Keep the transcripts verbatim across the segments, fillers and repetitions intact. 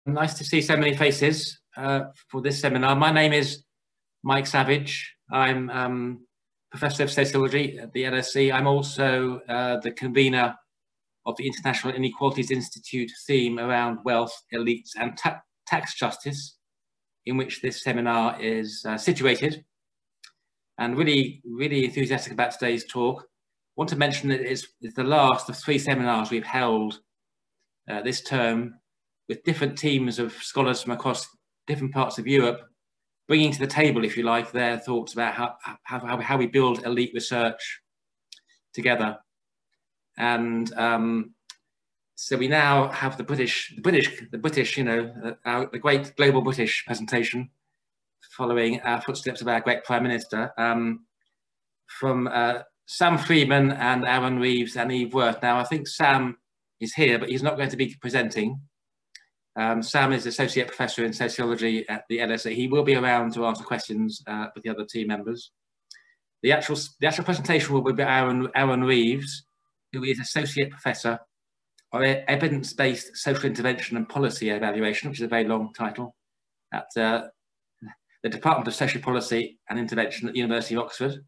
Nice to see so many faces uh, for this seminar. My name is Mike Savage. I'm um, Professor of Sociology at the L S E. I'm also uh, the convener of the International Inequalities Institute theme around wealth, elites and ta tax justice, in which this seminar is uh, situated. And really, really enthusiastic about today's talk. I want to mention that it's, it's the last of three seminars we've held uh, this term, with different teams of scholars from across different parts of Europe, bringing to the table, if you like, their thoughts about how, how, how we build elite research together. And um, so we now have the British, the British, the British, you know, our, the great global British presentation, following our footsteps of our great Prime Minister, um, from uh, Sam Freeman and Aaron Reeves and Eve Wirth. Now, I think Sam is here, but he's not going to be presenting. Um, Sam is Associate Professor in Sociology at the L S E. He will be around to answer questions uh, with the other team members. The actual, the actual presentation will be by Aaron, Aaron Reeves, who is Associate Professor of Evidence-Based Social Intervention and Policy Evaluation, which is a very long title, at uh, the Department of Social Policy and Intervention at the University of Oxford.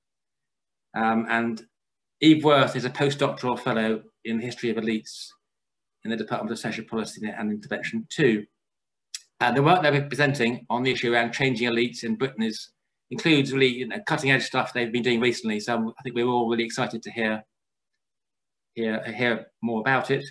Um, and Eve Wirth is a postdoctoral fellow in the history of elites in the Department of Social Policy and Intervention too. And the work they'll be presenting on the issue around changing elites in Britain is, includes really, you know, cutting edge stuff they've been doing recently. So I think we're all really excited to hear, hear, hear more about it.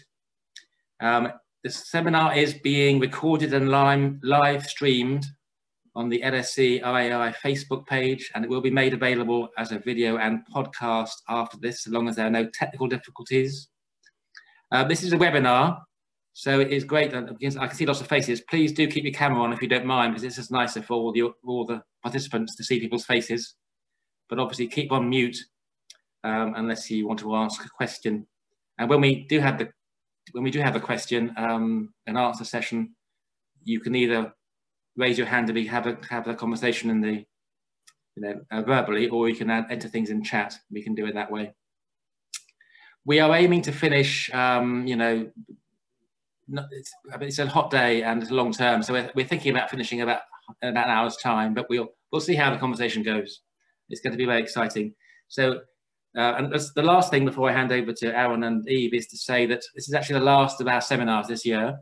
Um, the seminar is being recorded and live, live streamed on the L S E I A I Facebook page, and it will be made available as a video and podcast after this, as long as there are no technical difficulties. Uh, this is a webinar, so it is great. I can see lots of faces. Please do keep your camera on if you don't mind, because it's just nicer for all the, all the participants to see people's faces. But obviously keep on mute um, unless you want to ask a question. And when we do have the when we do have a question, um, an answer session, you can either raise your hand and we have a have a conversation in the you know uh, verbally, or you can add, enter things in chat. We can do it that way. We are aiming to finish, um, you know, it's, it's a hot day and it's long term, so we're, we're thinking about finishing about, about an hour's time, but we'll, we'll see how the conversation goes. It's going to be very exciting. So, uh, and the last thing before I hand over to Aaron and Eve is to say that this is actually the last of our seminars this year.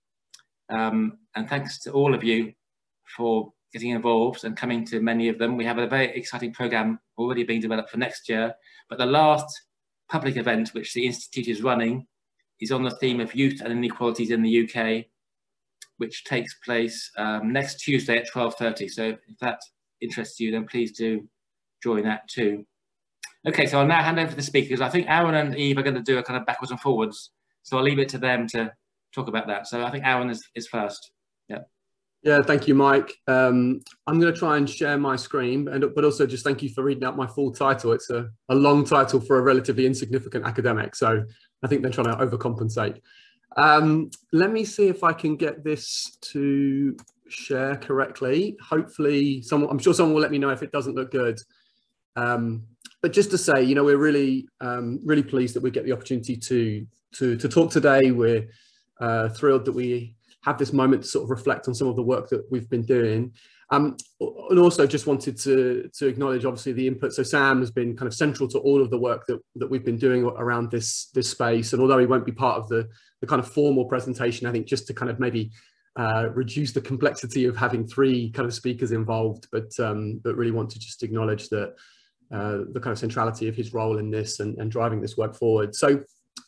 Um, and thanks to all of you for getting involved and coming to many of them. We have a very exciting programme already being developed for next year, but the last public event which the Institute is running is on the theme of youth and inequalities in the U K, which takes place um, next Tuesday at twelve thirty. So if that interests you, then please do join that too. Okay, so I'll now hand over to the speakers. I think Aaron and Eve are going to do a kind of backwards and forwards, so I'll leave it to them to talk about that. So I think Aaron is, is first. Yeah. Yeah, thank you, Mike. Um, I'm going to try and share my screen, and but also just thank you for reading out my full title. It's a, a long title for a relatively insignificant academic, so I think they're trying to overcompensate. Um, let me see if I can get this to share correctly. Hopefully, someone, I'm sure someone will let me know if it doesn't look good. Um, but just to say, you know, we're really, um, really pleased that we get the opportunity to to to talk today. We're uh, thrilled that we have this moment to sort of reflect on some of the work that we've been doing. Um, and also just wanted to, to acknowledge obviously the input. So Sam has been kind of central to all of the work that, that we've been doing around this, this space. And although he won't be part of the, the kind of formal presentation, I think just to kind of maybe uh, reduce the complexity of having three kind of speakers involved, but, um, but really want to just acknowledge that uh, the kind of centrality of his role in this and, and driving this work forward. So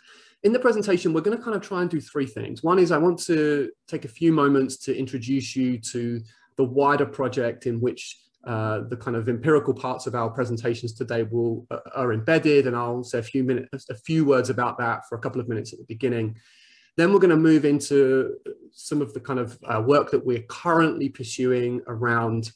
in the presentation, we're going to kind of try and do three things. One is I want to take a few moments to introduce you to the wider project in which uh, the kind of empirical parts of our presentations today will uh, are embedded, and I'll say a few minutes, a few words about that for a couple of minutes at the beginning. Then we're going to move into some of the kind of uh, work that we're currently pursuing around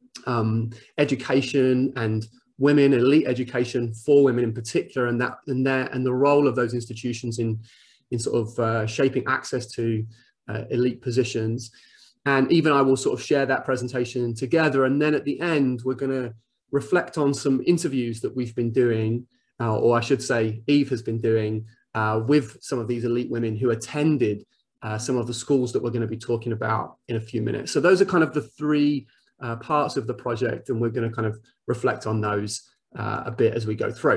um, education and women, elite education for women in particular, and that and their and the role of those institutions in in sort of uh, shaping access to uh, elite positions. And Eve and I will sort of share that presentation together, and then at the end we're going to reflect on some interviews that we've been doing, uh, or I should say Eve has been doing uh, with some of these elite women who attended uh, some of the schools that we're going to be talking about in a few minutes. So those are kind of the three uh, parts of the project, and we're going to kind of reflect on those uh, a bit as we go through.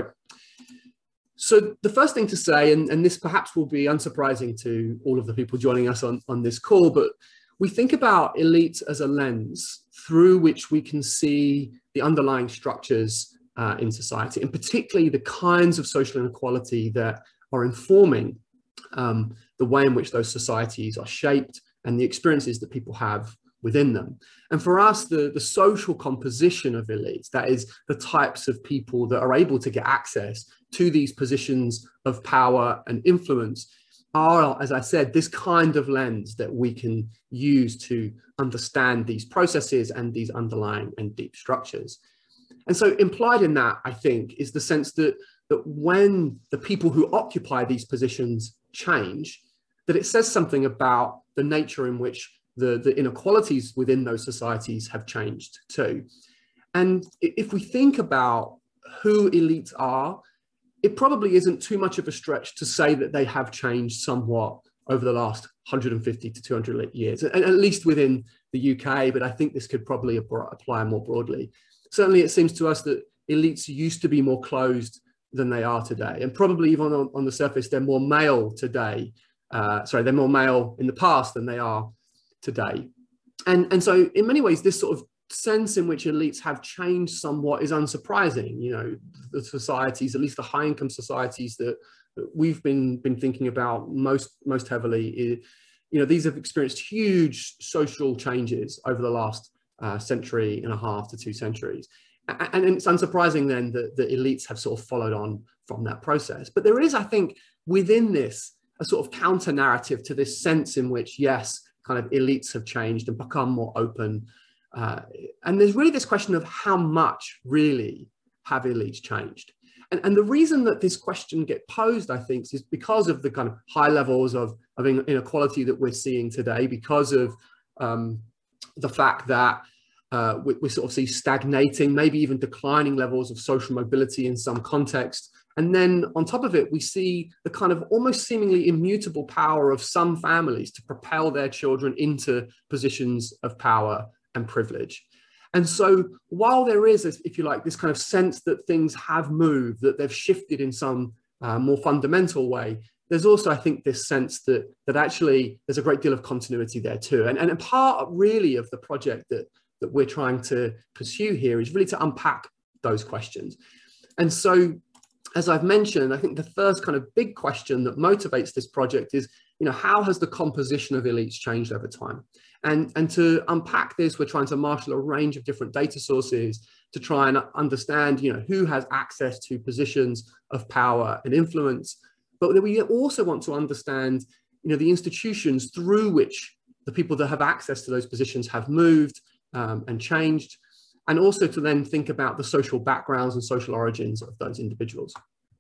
So the first thing to say, and, and this perhaps will be unsurprising to all of the people joining us on, on this call, but we think about elites as a lens through which we can see the underlying structures uh, in society, and particularly the kinds of social inequality that are informing um, the way in which those societies are shaped and the experiences that people have within them. And for us, the, the social composition of elites, that is the types of people that are able to get access to these positions of power and influence, are, as I said, this kind of lens that we can use to understand these processes and these underlying and deep structures. And so implied in that, I think, is the sense that, that when the people who occupy these positions change, that it says something about the nature in which the, the inequalities within those societies have changed too. And if we think about who elites are, it probably isn't too much of a stretch to say that they have changed somewhat over the last one hundred fifty to two hundred years, and at least within the U K, but I think this could probably apply more broadly. Certainly, it seems to us that elites used to be more closed than they are today, and probably even on, on the surface, they're more male today. Uh, sorry, they're more male in the past than they are today. And, and so in many ways, this sort of sense in which elites have changed somewhat is unsurprising. You know, the societies, at least the high income societies that, that we've been, been thinking about most, most heavily, is, you know, these have experienced huge social changes over the last uh, century and a half to two centuries. And, and it's unsurprising then that the elites have sort of followed on from that process. But there is, I think, within this, a sort of counter narrative to this sense in which, yes, kind of elites have changed and become more open. Uh, and there's really this question of how much really have elites changed? And, and the reason that this question gets posed, I think, is because of the kind of high levels of, of inequality that we're seeing today, because of um, the fact that uh, we, we sort of see stagnating, maybe even declining levels of social mobility in some context. And then on top of it, we see the kind of almost seemingly immutable power of some families to propel their children into positions of power and privilege. And so while there is, if you like, this kind of sense that things have moved, that they've shifted in some uh, more fundamental way, there's also, I think, this sense that, that actually there's a great deal of continuity there too. And, and a part really of the project that, that we're trying to pursue here is really to unpack those questions. And so, as I've mentioned, I think the first kind of big question that motivates this project is, you know, how has the composition of elites changed over time? And, and to unpack this, we're trying to marshal a range of different data sources to try and understand, you know, who has access to positions of power and influence. But we also want to understand, you know, the institutions through which the people that have access to those positions have moved um, and changed, and also to then think about the social backgrounds and social origins of those individuals.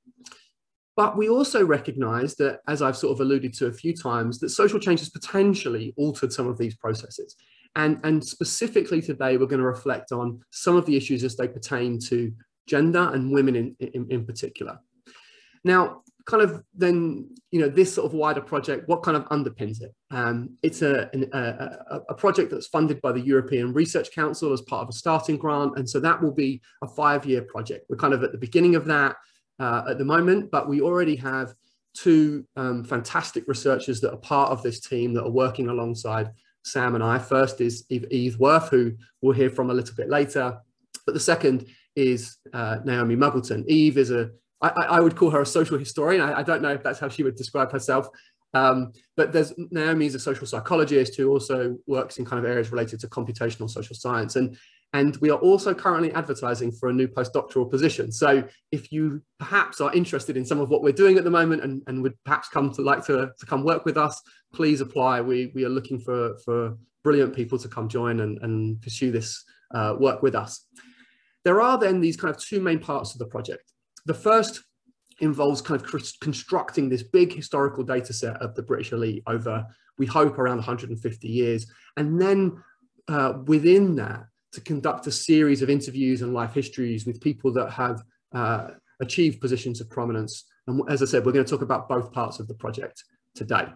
But we also recognize that, as I've sort of alluded to a few times, that social change has potentially altered some of these processes. And, and specifically today, we're going to reflect on some of the issues as they pertain to gender and women in, in, in particular. Now, kind of then, you know, this sort of wider project, what kind of underpins it? Um, it's a, an, a, a project that's funded by the European Research Council as part of a starting grant. And so that will be a five-year project. We're kind of at the beginning of that uh, at the moment, but we already have two um, fantastic researchers that are part of this team that are working alongside Sam and I. First is Eve, Eve Worth, who we'll hear from a little bit later. But the second is uh, Naomi Muggleton. Eve is a I, I would call her a social historian. I, I don't know if that's how she would describe herself. Um, but there's Naomi is a social psychologist who also works in kind of areas related to computational social science. And, and we are also currently advertising for a new postdoctoral position. So if you perhaps are interested in some of what we're doing at the moment and, and would perhaps come to like to, to come work with us, please apply. We, we are looking for, for brilliant people to come join and, and pursue this uh, work with us. There are then these kind of two main parts of the project. The first involves kind of constructing this big historical data set of the British elite over, we hope, around one hundred fifty years. And then uh, within that, to conduct a series of interviews and life histories with people that have uh, achieved positions of prominence. And as I said, we're going to talk about both parts of the project today.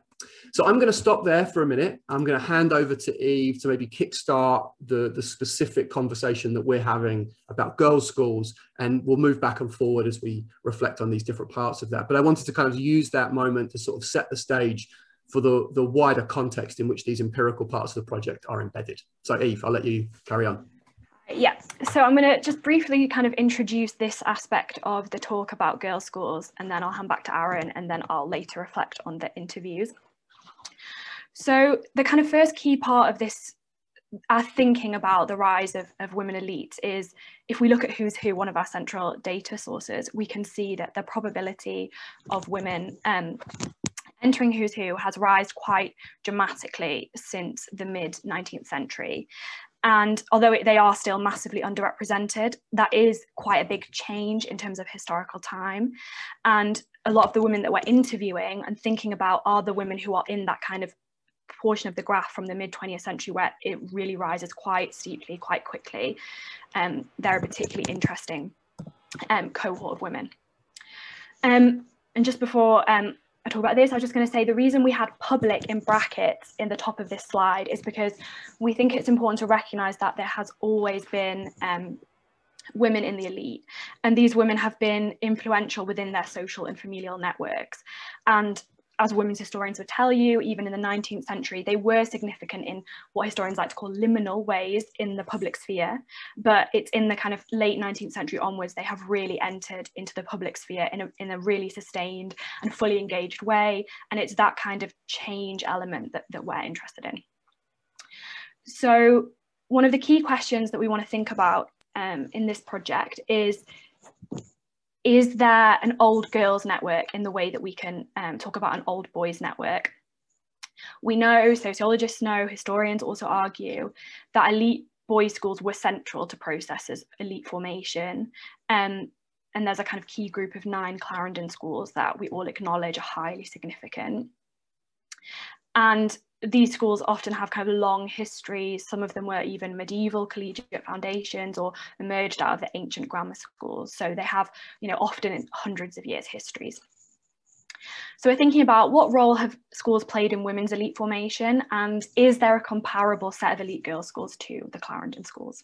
So I'm going to stop there for a minute. I'm going to hand over to Eve to maybe kickstart the, the specific conversation that we're having about girls' schools, and we'll move back and forward as we reflect on these different parts of that. But I wanted to kind of use that moment to sort of set the stage for the, the wider context in which these empirical parts of the project are embedded. So Eve, I'll let you carry on. Yeah, so I'm going to just briefly kind of introduce this aspect of the talk about girls' schools, and then I'll hand back to Aaron, and then I'll later reflect on the interviews. So the kind of first key part of this, our thinking about the rise of, of women elites, is if we look at Who's Who, one of our central data sources, we can see that the probability of women um, entering Who's Who has risen quite dramatically since the mid nineteenth century. And although they are still massively underrepresented, that is quite a big change in terms of historical time. And a lot of the women that we're interviewing and thinking about are the women who are in that kind of portion of the graph from the mid twentieth century where it really rises quite steeply, quite quickly. Um, they're a particularly interesting um, cohort of women. Um, and just before um, I talk about this, I was just going to say the reason we had public in brackets in the top of this slide is because we think it's important to recognise that there has always been um, women in the elite, and these women have been influential within their social and familial networks. And as women's historians would tell you, even in the nineteenth century, they were significant in what historians like to call liminal ways in the public sphere. But it's in the kind of late nineteenth century onwards, they have really entered into the public sphere in a, in a really sustained and fully engaged way. And it's that kind of change element that, that we're interested in. So one of the key questions that we want to think about um, in this project is, is there an old girls network in the way that we can um, talk about an old boys network? We know, sociologists know, historians also argue that elite boys' schools were central to processes of elite formation. Um, and there's a kind of key group of nine Clarendon schools that we all acknowledge are highly significant. And these schools often have kind of long histories. Some of them were even medieval collegiate foundations or emerged out of the ancient grammar schools. So they have, you know, often hundreds of years histories. So we're thinking about what role have schools played in women's elite formation, and is there a comparable set of elite girls' schools to the Clarendon schools?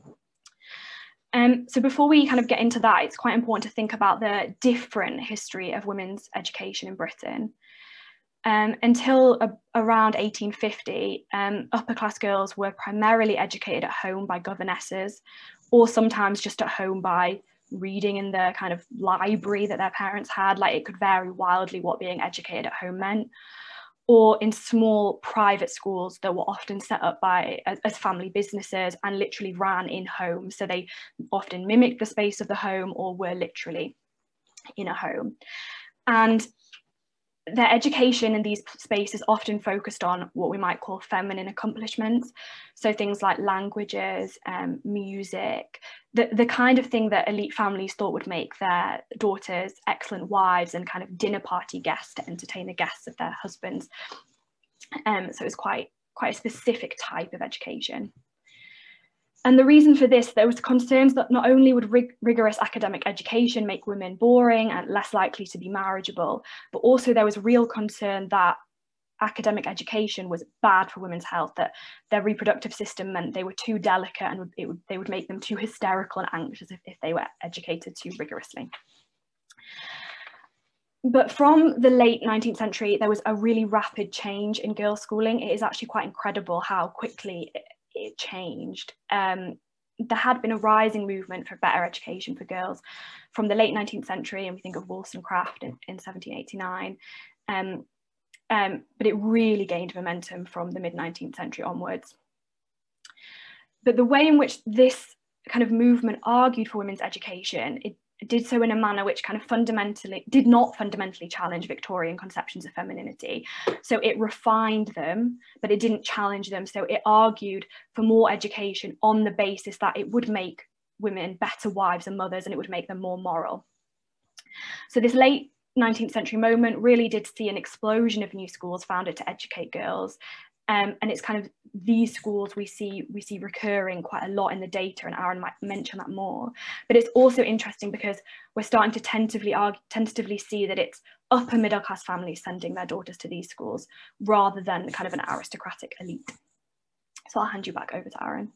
Um, so before we kind of get into that, it's quite important to think about the different history of women's education in Britain. Um, until a, around eighteen fifty, um, upper class girls were primarily educated at home by governesses, or sometimes just at home by reading in the kind of library that their parents had. Like, it could vary wildly what being educated at home meant, or in small private schools that were often set up by as, as family businesses and literally ran in homes. So they often mimicked the space of the home or were literally in a home. And their education in these spaces often focused on what we might call feminine accomplishments. So things like languages, um, music, the, the kind of thing that elite families thought would make their daughters excellent wives and kind of dinner party guests to entertain the guests of their husbands. Um, so it was quite, quite a specific type of education. And the reason for this, there was concerns that not only would rig rigorous academic education make women boring and less likely to be marriageable, but also there was real concern that academic education was bad for women's health, that their reproductive system meant they were too delicate and would, it would, they would make them too hysterical and anxious if, if they were educated too rigorously. But from the late nineteenth century, there was a really rapid change in girls' schooling. It is actually quite incredible how quickly it, it changed. Um, there had been a rising movement for better education for girls from the late nineteenth century, and we think of Wollstonecraft in, in seventeen eighty-nine, um, um, but it really gained momentum from the mid nineteenth century onwards. But the way in which this kind of movement argued for women's education, it did so in a manner which kind of fundamentally did not fundamentally challenge Victorian conceptions of femininity. So it refined them, but it didn't challenge them. So it argued for more education on the basis that it would make women better wives and mothers, and it would make them more moral. So this late nineteenth century moment really did see an explosion of new schools founded to educate girls. Um, and it's kind of these schools we see we see recurring quite a lot in the data, and Aaron might mention that more. But it's also interesting because we're starting to tentatively argue, tentatively see that it's upper middle class families sending their daughters to these schools rather than kind of an aristocratic elite. So I'll hand you back over to Aaron.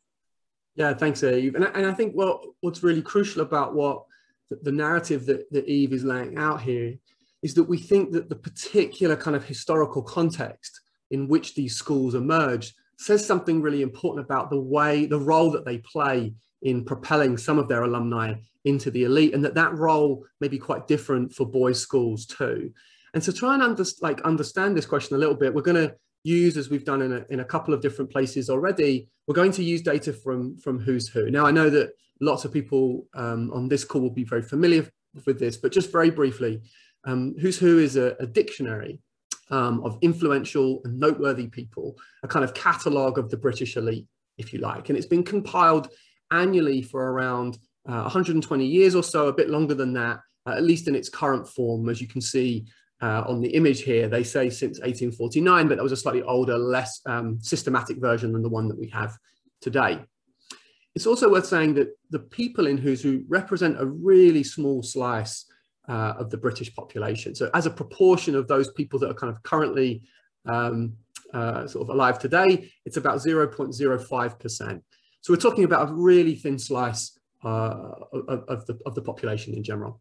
Yeah, thanks, Eve. And, and I think what, what's really crucial about what the, the narrative that, that Eve is laying out here is that we think that the particular kind of historical context in which these schools emerged says something really important about the way, the role that they play in propelling some of their alumni into the elite, and that that role may be quite different for boys' schools too. And to try and under, like, understand this question a little bit, we're going to use, as we've done in a, in a couple of different places already, we're going to use data from, from Who's Who. Now, I know that lots of people um, on this call will be very familiar with this, but just very briefly, um, Who's Who is a, a dictionary um, of influential and noteworthy people, a kind of catalogue of the British elite, if you like. And it's been compiled annually for around uh, one hundred twenty years or so, a bit longer than that, uh, at least in its current form. As you can see uh, on the image here, they say since eighteen forty-nine, but that was a slightly older, less um, systematic version than the one that we have today. It's also worth saying that the people in Who's Who represent a really small slice uh, of the British population. So as a proportion of those people that are kind of currently um, uh, sort of alive today, it's about zero point zero five percent. So we're talking about a really thin slice uh, of, of, the, of the population in general.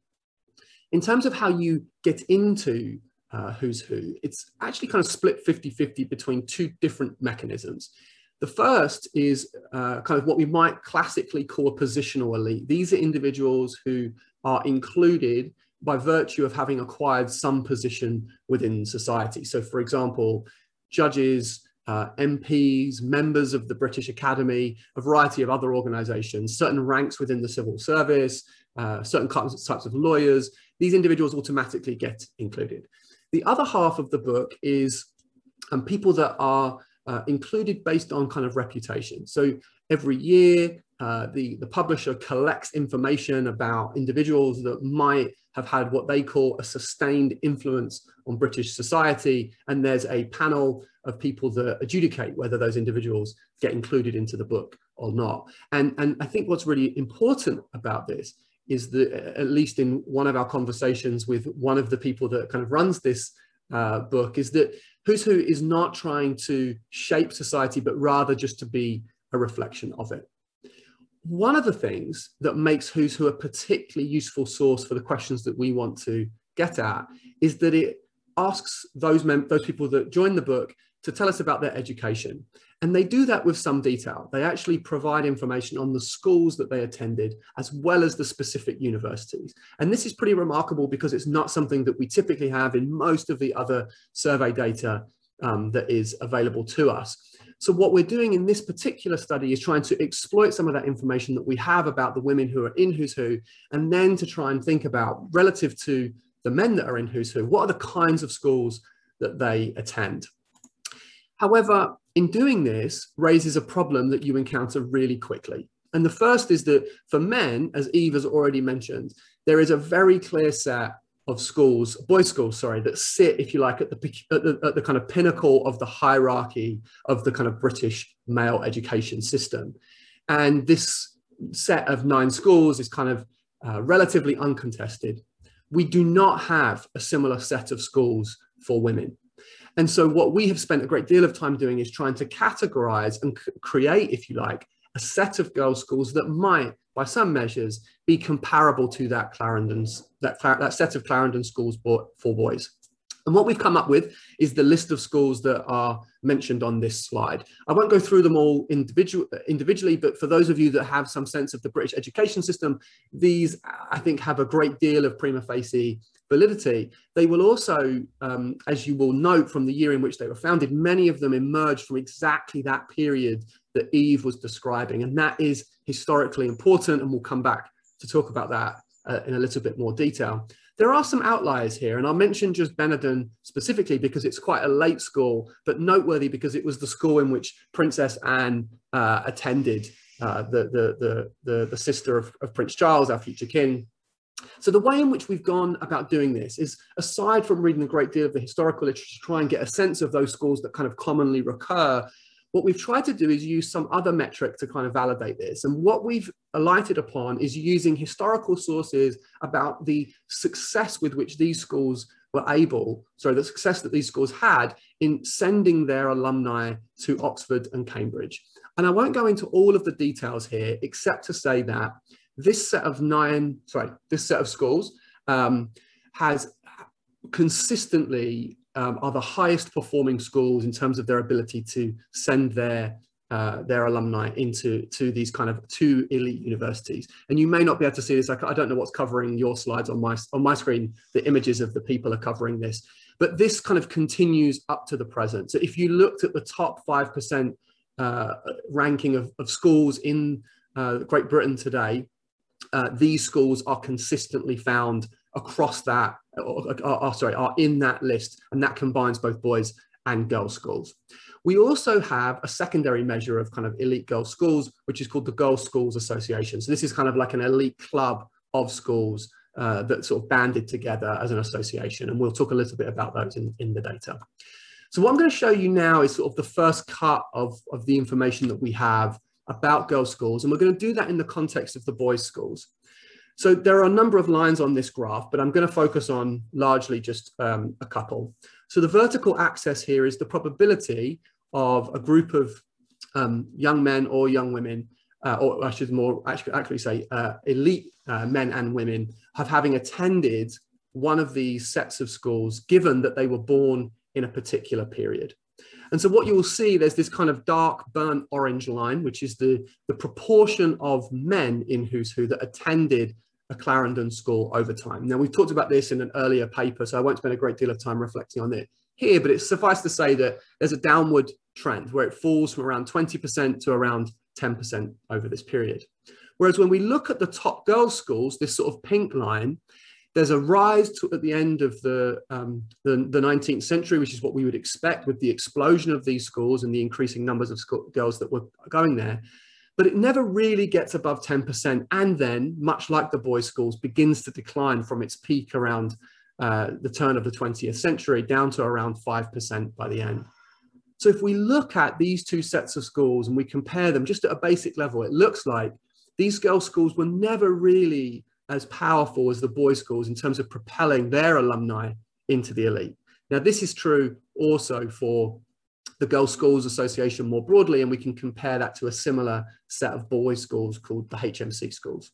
In terms of how you get into uh, Who's Who, it's actually kind of split fifty fifty between two different mechanisms. The first is uh, kind of what we might classically call a positional elite. These are individuals who are included by virtue of having acquired some position within society. So for example, judges, Uh, M Ps, members of the British Academy, a variety of other organizations, certain ranks within the civil service, uh, certain types of lawyers. These individuals automatically get included. The other half of the book is um, people that are uh, included based on kind of reputation. So every year, uh, the, the publisher collects information about individuals that might have had what they call a sustained influence on British society. And there's a panel of people that adjudicate whether those individuals get included into the book or not. And, and I think what's really important about this is that, at least in one of our conversations with one of the people that kind of runs this uh, book, is that Who's Who is not trying to shape society, but rather just to be a reflection of it. One of the things that makes Who's Who a particularly useful source for the questions that we want to get at is that it asks those, mem those people that join the book to tell us about their education. And they do that with some detail. They actually provide information on the schools that they attended, as well as the specific universities. And this is pretty remarkable because it's not something that we typically have in most of the other survey data um, that is available to us. So what we're doing in this particular study is trying to exploit some of that information that we have about the women who are in Who's Who, and then to try and think about, relative to the men that are in Who's Who, what are the kinds of schools that they attend. However, in doing this raises a problem that you encounter really quickly. And the first is that for men, as Eve has already mentioned, there is a very clear set of schools, boys' schools, sorry, that sit, if you like, at the, at the, at the kind of pinnacle of the hierarchy of the kind of British male education system. And this set of nine schools is kind of uh, relatively uncontested. We do not have a similar set of schools for women. And so what we have spent a great deal of time doing is trying to categorize and create, if you like, a set of girls' schools that might, by some measures, be comparable to that Clarendon's, that, that set of Clarendon schools for boys. And what we've come up with is the list of schools that are mentioned on this slide. I won't go through them all individual, individually, but for those of you that have some sense of the British education system, these, I think, have a great deal of prima facie validity. They will also, um, as you will note from the year in which they were founded, many of them emerged from exactly that period that Eve was describing. And that is historically important, and we'll come back to talk about that uh, in a little bit more detail. There are some outliers here, and I'll mention just Benenden specifically because it's quite a late school, but noteworthy because it was the school in which Princess Anne uh, attended, uh, the, the, the, the, the sister of, of Prince Charles, our future king. So the way in which we've gone about doing this is, aside from reading a great deal of the historical literature to try and get a sense of those schools that kind of commonly recur, what we've tried to do is use some other metric to kind of validate this. And what we've alighted upon is using historical sources about the success with which these schools were able, sorry, the success that these schools had in sending their alumni to Oxford and Cambridge. And I won't go into all of the details here, except to say that this set of nine, sorry, this set of schools um, has consistently um, are the highest performing schools in terms of their ability to send their uh, their alumni into to these kind of two elite universities. And you may not be able to see this. I, I don't know what's covering your slides on my on my screen. The images of the people are covering this, but this kind of continues up to the present. So if you looked at the top five percent uh, ranking of, of schools in uh, Great Britain today, Uh, these schools are consistently found across that, or, or, or sorry, are in that list, and that combines both boys and girls schools. We also have a secondary measure of kind of elite girls schools, which is called the Girls Schools Association. So this is kind of like an elite club of schools uh, that sort of banded together as an association, and we'll talk a little bit about those in, in the data. So what I'm going to show you now is sort of the first cut of, of the information that we have about girls' schools, and we're going to do that in the context of the boys' schools. So there are a number of lines on this graph, but I'm going to focus on largely just um, a couple. So the vertical axis here is the probability of a group of um, young men or young women, uh, or I should more actually, actually say uh, elite uh, men and women, have having attended one of these sets of schools, given that they were born in a particular period. And so what you will see, there's this kind of dark burnt orange line, which is the, the proportion of men in Who's Who that attended a Clarendon school over time. Now, we've talked about this in an earlier paper, so I won't spend a great deal of time reflecting on it here, but it's suffice to say that there's a downward trend where it falls from around twenty percent to around ten percent over this period. Whereas when we look at the top girls' schools, this sort of pink line, there's a rise to, at the end of the, um, the, the nineteenth century, which is what we would expect with the explosion of these schools and the increasing numbers of school, girls that were going there. But it never really gets above ten percent. And then, much like the boys' schools, begins to decline from its peak around uh, the turn of the twentieth century down to around five percent by the end. So if we look at these two sets of schools and we compare them just at a basic level, it looks like these girls' schools were never really as powerful as the boys' schools in terms of propelling their alumni into the elite. Now, this is true also for the Girls' Schools Association more broadly, and we can compare that to a similar set of boys' schools called the H M C schools.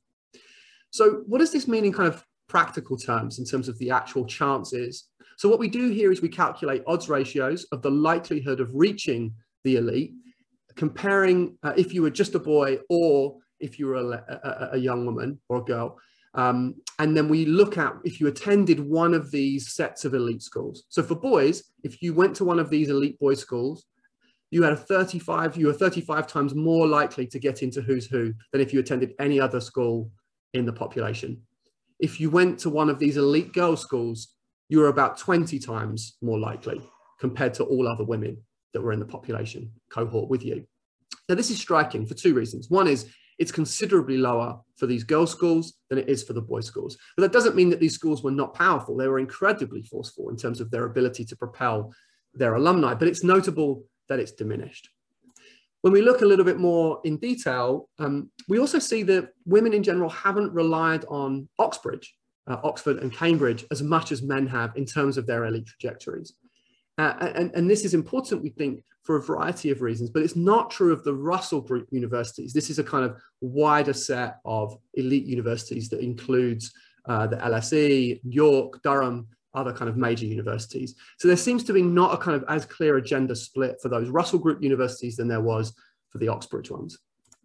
So what does this mean in kind of practical terms in terms of the actual chances? So what we do here is we calculate odds ratios of the likelihood of reaching the elite, comparing uh, if you were just a boy or if you were a, a, a young woman or a girl. Um, and then we look at if you attended one of these sets of elite schools. So for boys, if you went to one of these elite boys schools, you had a thirty-five, you were thirty-five times more likely to get into Who's Who than if you attended any other school in the population. If you went to one of these elite girls schools, you were about twenty times more likely compared to all other women that were in the population cohort with you. Now, this is striking for two reasons. One is it's considerably lower for these girls' schools than it is for the boys' schools. But that doesn't mean that these schools were not powerful. They were incredibly forceful in terms of their ability to propel their alumni, but it's notable that it's diminished. When we look a little bit more in detail, um, we also see that women in general haven't relied on Oxbridge, uh, Oxford and Cambridge as much as men have in terms of their elite trajectories. Uh, and, and this is important, we think, for a variety of reasons, but it's not true of the Russell Group universities. This is a kind of wider set of elite universities that includes uh, the L S E, York, Durham, other kind of major universities. So there seems to be not a kind of as clear a gender split for those Russell Group universities than there was for the Oxbridge ones.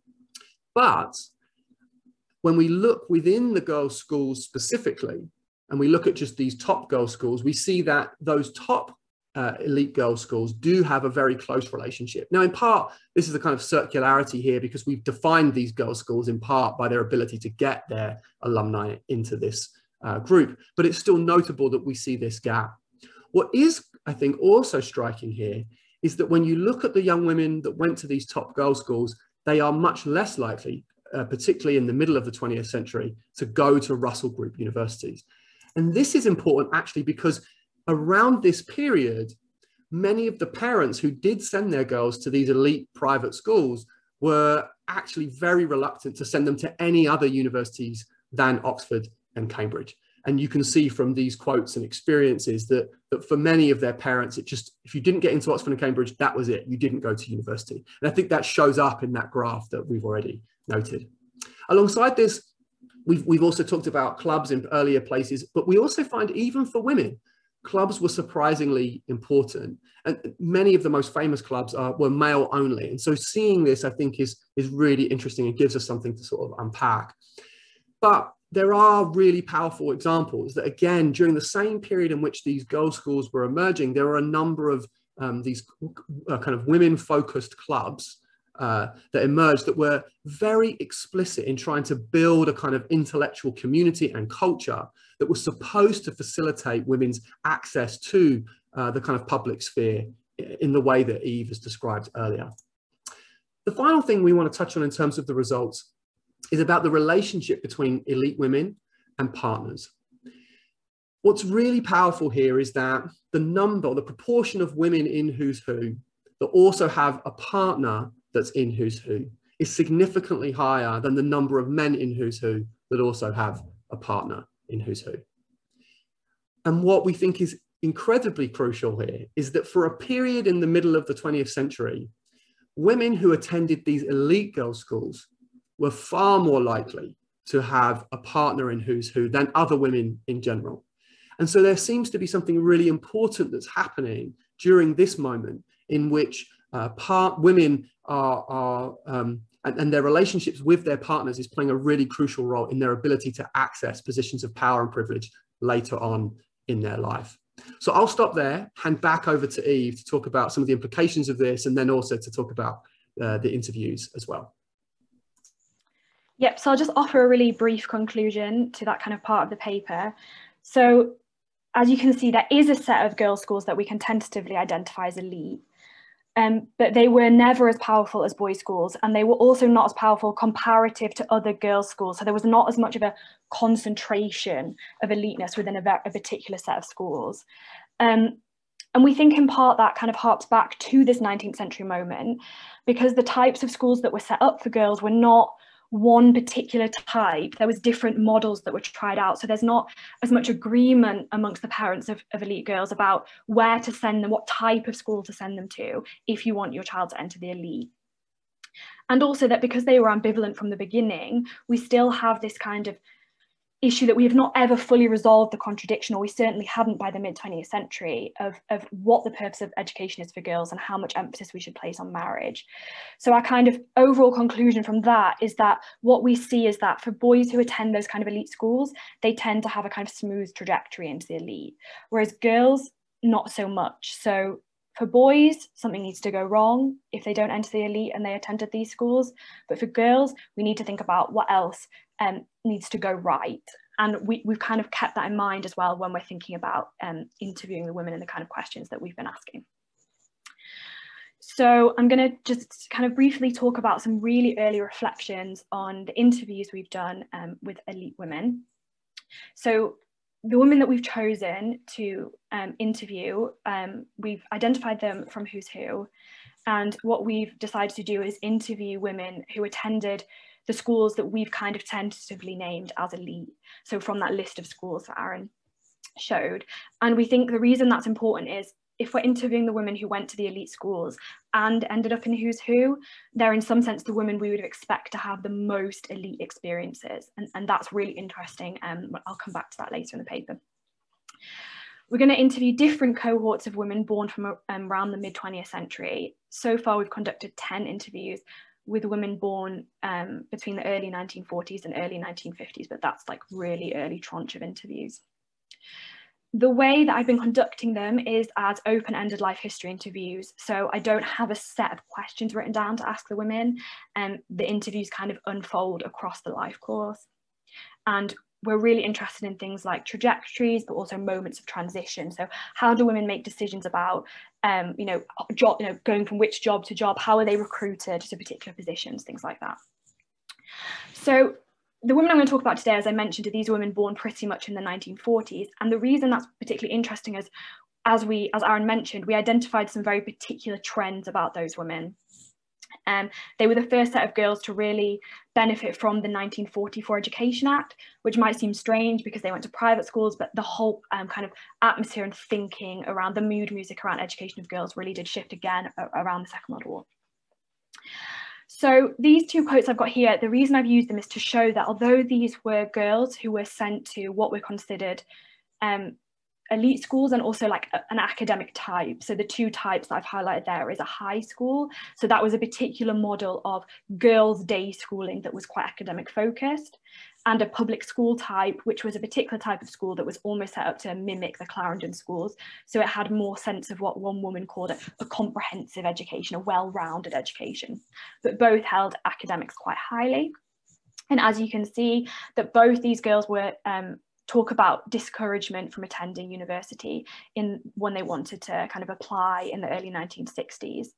But when we look within the girls' schools specifically, and we look at just these top girls' schools, we see that those top Uh, elite girls' schools do have a very close relationship. Now, in part, this is a kind of circularity here because we've defined these girls' schools in part by their ability to get their alumni into this uh, group, but it's still notable that we see this gap. What is, I think, also striking here is that when you look at the young women that went to these top girls' schools, they are much less likely, uh, particularly in the middle of the twentieth century, to go to Russell Group universities. And this is important actually because around this period, many of the parents who did send their girls to these elite private schools were actually very reluctant to send them to any other universities than Oxford and Cambridge. And you can see from these quotes and experiences that, that for many of their parents, it just, if you didn't get into Oxford and Cambridge, that was it. You didn't go to university. And I think that shows up in that graph that we've already noted. Alongside this, we've, we've also talked about clubs in earlier places, but we also find even for women, clubs were surprisingly important. And many of the most famous clubs are, were male only. And so seeing this, I think, is, is really interesting and gives us something to sort of unpack. But there are really powerful examples that, again, during the same period in which these girls' schools were emerging, there were a number of um, these uh, kind of women-focused clubs uh, that emerged that were very explicit in trying to build a kind of intellectual community and culture that was supposed to facilitate women's access to uh, the kind of public sphere in the way that Eve has described earlier. The final thing we want to touch on in terms of the results is about the relationship between elite women and partners. What's really powerful here is that the number, or the proportion of women in Who's Who that also have a partner that's in Who's Who is significantly higher than the number of men in Who's Who that also have a partner in Who's Who. And what we think is incredibly crucial here is that for a period in the middle of the twentieth century, women who attended these elite girls' schools were far more likely to have a partner in Who's Who than other women in general. And so there seems to be something really important that's happening during this moment in which uh, part women are, are um, and, and their relationships with their partners is playing a really crucial role in their ability to access positions of power and privilege later on in their life. So I'll stop there, hand back over to Eve to talk about some of the implications of this, and then also to talk about uh, the interviews as well. Yep, so I'll just offer a really brief conclusion to that kind of part of the paper. So as you can see, there is a set of girls' schools that we can tentatively identify as elite, um, but they were never as powerful as boys' schools, and they were also not as powerful comparative to other girls' schools. So there was not as much of a concentration of eliteness within a, a particular set of schools. Um, and we think in part that kind of harps back to this nineteenth century moment, because the types of schools that were set up for girls were not one particular type. There was different models that were tried out. So there's not as much agreement amongst the parents of, of elite girls about where to send them, what type of school to send them to if you want your child to enter the elite. And also that because they were ambivalent from the beginning, we still have this kind of issue that we have not ever fully resolved the contradiction, or we certainly hadn't by the mid twentieth century, of, of what the purpose of education is for girls and how much emphasis we should place on marriage. So our kind of overall conclusion from that is that what we see is that for boys who attend those kind of elite schools, they tend to have a kind of smooth trajectory into the elite, whereas girls, not so much. So for boys, something needs to go wrong if they don't enter the elite and they attended these schools. But for girls, we need to think about what else um, needs to go right. And we, we've kind of kept that in mind as well when we're thinking about um, interviewing the women and the kind of questions that we've been asking. So I'm going to just kind of briefly talk about some really early reflections on the interviews we've done um, with elite women. So the women that we've chosen to um, interview, um, we've identified them from Who's Who, and what we've decided to do is interview women who attended the schools that we've kind of tentatively named as elite, so from that list of schools that Aaron showed. And we think the reason that's important is if we're interviewing the women who went to the elite schools and ended up in Who's Who, they're in some sense the women we would expect to have the most elite experiences. And, and that's really interesting. Um, I'll come back to that later in the paper. We're going to interview different cohorts of women born from um, around the mid twentieth century. So far, we've conducted ten interviews with women born um, between the early nineteen forties and early nineteen fifties, but that's like really early tranche of interviews. The way that I've been conducting them is as open-ended life history interviews. So I don't have a set of questions written down to ask the women, and the interviews kind of unfold across the life course. And we're really interested in things like trajectories, but also moments of transition. So how do women make decisions about, um, you know, job, you know, going from which job to job? How are they recruited to particular positions? Things like that. So the women I'm going to talk about today, as I mentioned, are these women born pretty much in the nineteen forties. And the reason that's particularly interesting is, as we, as Aaron mentioned, we identified some very particular trends about those women. Um, they were the first set of girls to really benefit from the nineteen forty-four Education Act, which might seem strange because they went to private schools, but the whole um, kind of atmosphere and thinking around the mood music around education of girls really did shift again around the Second World War. So these two quotes I've got here, the reason I've used them is to show that although these were girls who were sent to what were considered um, elite schools and also like a, an academic type. So the two types that I've highlighted there is a high school. So that was a particular model of girls' day schooling that was quite academic focused, and a public school type, which was a particular type of school that was almost set up to mimic the Clarendon schools. So it had more sense of what one woman called a, a comprehensive education, a well-rounded education, but both held academics quite highly. And as you can see, that both these girls were um, talk about discouragement from attending university in when they wanted to kind of apply in the early nineteen sixties.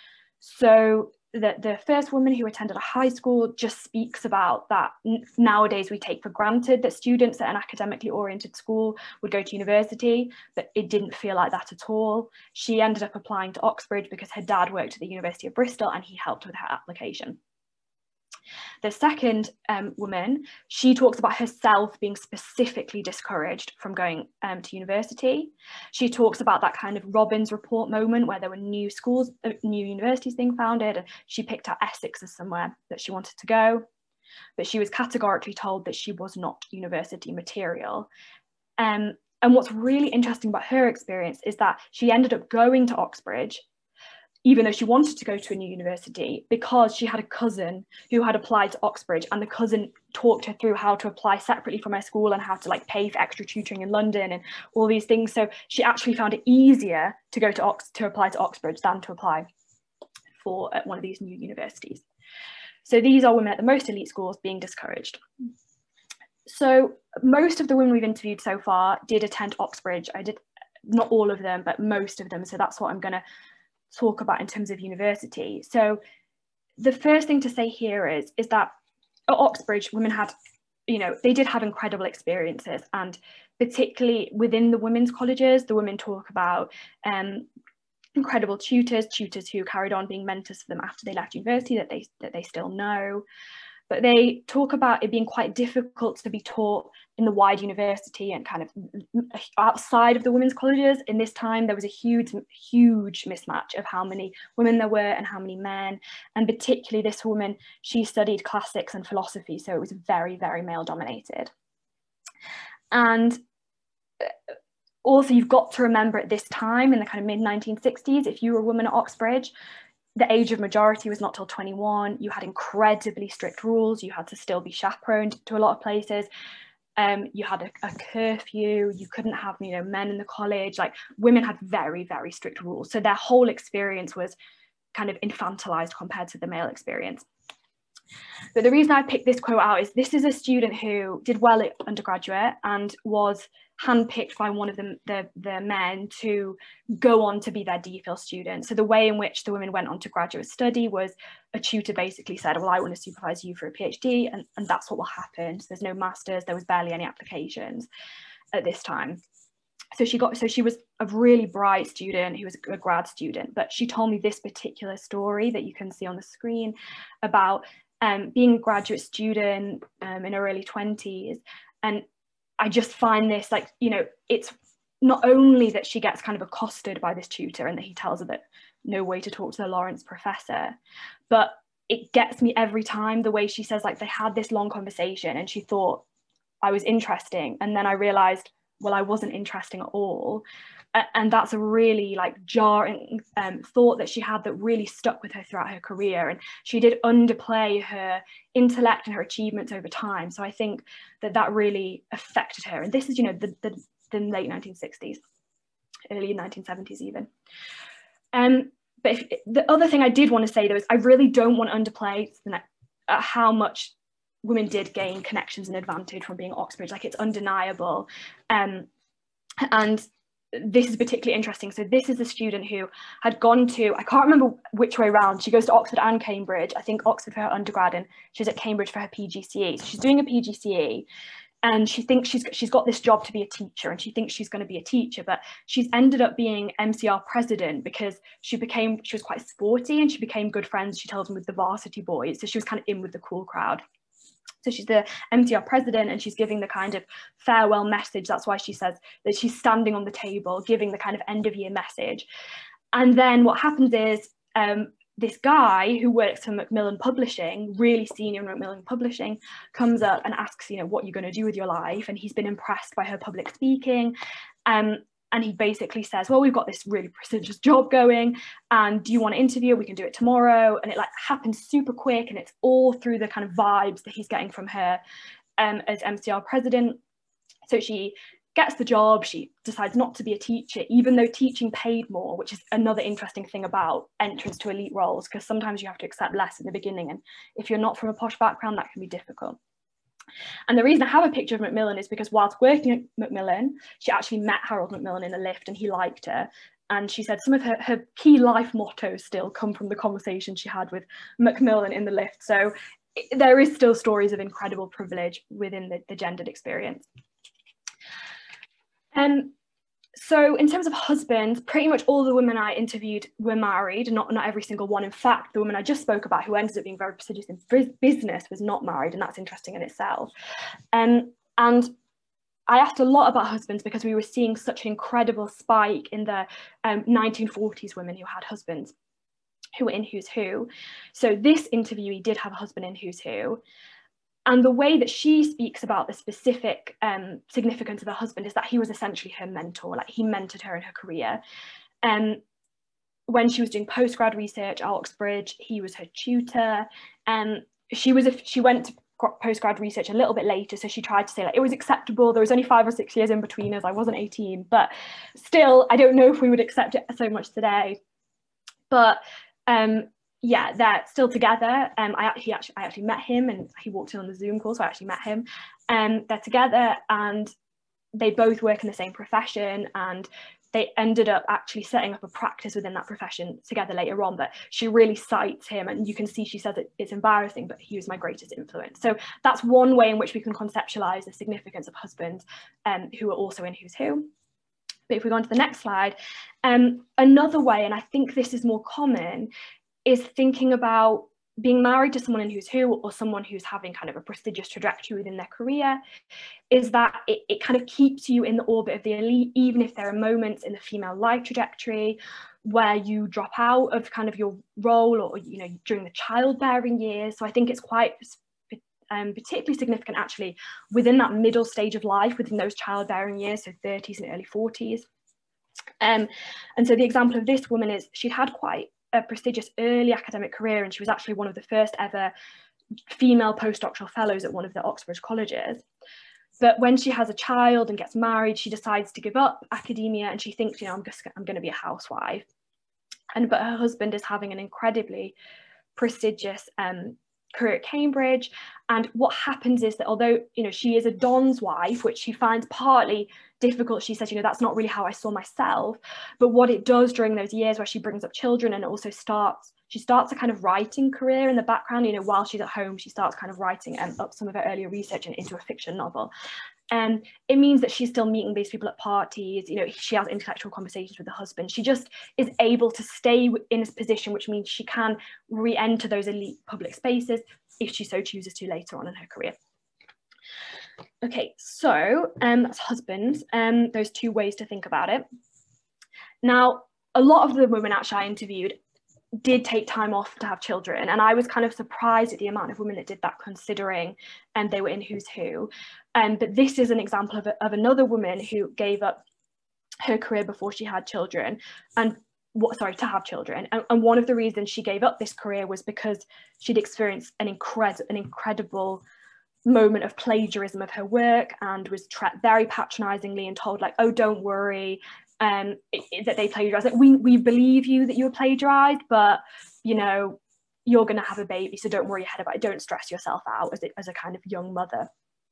So the, the first woman who attended a high school just speaks about that nowadays we take for granted that students at an academically oriented school would go to university, but it didn't feel like that at all. She ended up applying to Oxbridge because her dad worked at the University of Bristol and he helped with her application. The second um, woman, she talks about herself being specifically discouraged from going um, to university. She talks about that kind of Robbins report moment where there were new schools, uh, new universities being founded, and she picked out Essex as somewhere that she wanted to go. But she was categorically told that she was not university material. Um, and what's really interesting about her experience is that she ended up going to Oxbridge even though she wanted to go to a new university, because she had a cousin who had applied to Oxbridge, and the cousin talked her through how to apply separately from her school and how to like pay for extra tutoring in London and all these things. So she actually found it easier to go to Ox to apply to Oxbridge than to apply for at one of these new universities. So these are women at the most elite schools being discouraged. So most of the women we've interviewed so far did attend Oxbridge. I did, not all of them, but most of them. So that's what I'm going to talk about in terms of university. So the first thing to say here is, is that at Oxbridge, women had, you know, they did have incredible experiences, and particularly within the women's colleges, the women talk about um, incredible tutors, tutors who carried on being mentors for them after they left university that they, that they still know. But they talk about it being quite difficult to be taught in the wide university and kind of outside of the women's colleges. In this time, there was a huge, huge mismatch of how many women there were and how many men. And particularly this woman, she studied classics and philosophy, so it was very, very male dominated. And also, you've got to remember at this time, in the kind of mid nineteen sixties, if you were a woman at Oxbridge, the age of majority was not till twenty-one. You had incredibly strict rules. You had to still be chaperoned to a lot of places. Um, you had a, a curfew. You couldn't have, you know, men in the college. Like, women had very, very strict rules. So their whole experience was kind of infantilized compared to the male experience. But the reason I picked this quote out is this is a student who did well at undergraduate and was handpicked by one of the, the, the men to go on to be their DPhil student. So the way in which the women went on to graduate study was a tutor basically said, well, I want to supervise you for a PhD, and, and that's what will happen. So there's no masters, there was barely any applications at this time. So she got, so she was a really bright student who was a grad student, but she told me this particular story that you can see on the screen about um, being a graduate student um, in her early twenties. And I just find this, like, you know, it's not only that she gets kind of accosted by this tutor and that he tells her that no way to talk to the Lawrence professor, but it gets me every time the way she says, like, they had this long conversation and she thought I was interesting, and then I realized, well, I wasn't interesting at all. And that's a really like jarring um, thought that she had that really stuck with her throughout her career. And she did underplay her intellect and her achievements over time. So I think that that really affected her. And this is, you know, the, the, the late nineteen sixties, early nineteen seventies even. Um, but if, the other thing I did want to say though is I really don't want to underplay uh, how much women did gain connections and advantage from being at Oxbridge. Like, it's undeniable. Um, and this is particularly interesting. So this is a student who had gone to, I can't remember which way around, she goes to Oxford and Cambridge, I think Oxford for her undergrad and she's at Cambridge for her P G C E. So she's doing a P G C E and she thinks she's, she's got this job to be a teacher and she thinks she's going to be a teacher, but she's ended up being M C R president because she became, she was quite sporty and she became good friends, she tells them, with the varsity boys. So she was kind of in with the cool crowd. So she's the M T R president and she's giving the kind of farewell message. That's why she says that she's standing on the table, giving the kind of end of year message. And then what happens is um, this guy who works for Macmillan Publishing, really senior in Macmillan Publishing, comes up and asks, you know, what you're going to do with your life. And he's been impressed by her public speaking. Um, And he basically says, well, we've got this really prestigious job going and do you want to interview? We can do it tomorrow. And it like happens super quick and it's all through the kind of vibes that he's getting from her um, as M C R president. So she gets the job, she decides not to be a teacher, even though teaching paid more, which is another interesting thing about entrance to elite roles, because sometimes you have to accept less in the beginning. And if you're not from a posh background, that can be difficult. And the reason I have a picture of Macmillan is because whilst working at Macmillan, she actually met Harold Macmillan in a lift and he liked her. And she said some of her, her key life mottos still come from the conversation she had with Macmillan in the lift. So it, there is still stories of incredible privilege within the, the gendered experience. Um, So in terms of husbands, pretty much all the women I interviewed were married, not, not every single one. In fact, the woman I just spoke about who ended up being very prestigious in business was not married, and that's interesting in itself. Um, and I asked a lot about husbands because we were seeing such an incredible spike in the um, nineteen forties women who had husbands who were in Who's Who. So this interviewee did have a husband in Who's Who. And the way that she speaks about the specific um, significance of her husband is that he was essentially her mentor, like he mentored her in her career. Um, when she was doing postgrad research at Oxbridge, he was her tutor. Um, she was a, she went to postgrad research a little bit later, so she tried to say like it was acceptable. There was only five or six years in between us. I wasn't eighteen, but still, I don't know if we would accept it so much today. But um, yeah, they're still together. Um, I actually, actually, I actually met him, and he walked in on the Zoom call, so I actually met him. And um, they're together, and they both work in the same profession, and they ended up actually setting up a practice within that profession together later on. But she really cites him, and you can see she says it, it's embarrassing, but he was my greatest influence. So that's one way in which we can conceptualize the significance of husbands um, who are also in Who's Who. But if we go on to the next slide, um, another way, and I think this is more common, is thinking about being married to someone in Who's Who or someone who's having kind of a prestigious trajectory within their career, is that it, it kind of keeps you in the orbit of the elite, even if there are moments in the female life trajectory where you drop out of kind of your role, or, you know, during the childbearing years. So I think it's quite um, particularly significant actually within that middle stage of life, within those childbearing years, so thirties and early forties. Um, and so the example of this woman is she'd had quite a prestigious early academic career, and she was actually one of the first ever female postdoctoral fellows at one of the Oxford colleges. But when she has a child and gets married, she decides to give up academia, and she thinks, you know, I'm just I'm going to be a housewife. And but her husband is having an incredibly prestigious um, career at Cambridge. And what happens is that although, you know, she is a Don's wife, which she finds partly difficult, she says, you know, that's not really how I saw myself. But what it does during those years where she brings up children, and also starts, she starts a kind of writing career in the background, you know, while she's at home, she starts kind of writing um, up some of her earlier research and into a fiction novel. And it means that she's still meeting these people at parties, you know, she has intellectual conversations with the husband. She just is able to stay in this position, which means she can re-enter those elite public spaces if she so chooses to later on in her career. Okay, so um, that's husbands, um, those two ways to think about it. Now, a lot of the women actually I interviewed did take time off to have children, and I was kind of surprised at the amount of women that did that, considering and um, they were in Who's Who. Um, but this is an example of, a, of another woman who gave up her career before she had children, and what sorry to have children. And, and one of the reasons she gave up this career was because she'd experienced an incredible, an incredible moment of plagiarism of her work, and was treated very patronizingly and told like, oh, don't worry, um it, it, that they plagiarized. Like, we we believe you that you were plagiarized, but you know, you're going to have a baby, so don't worry your head about it, don't stress yourself out, as, it, as a kind of young mother.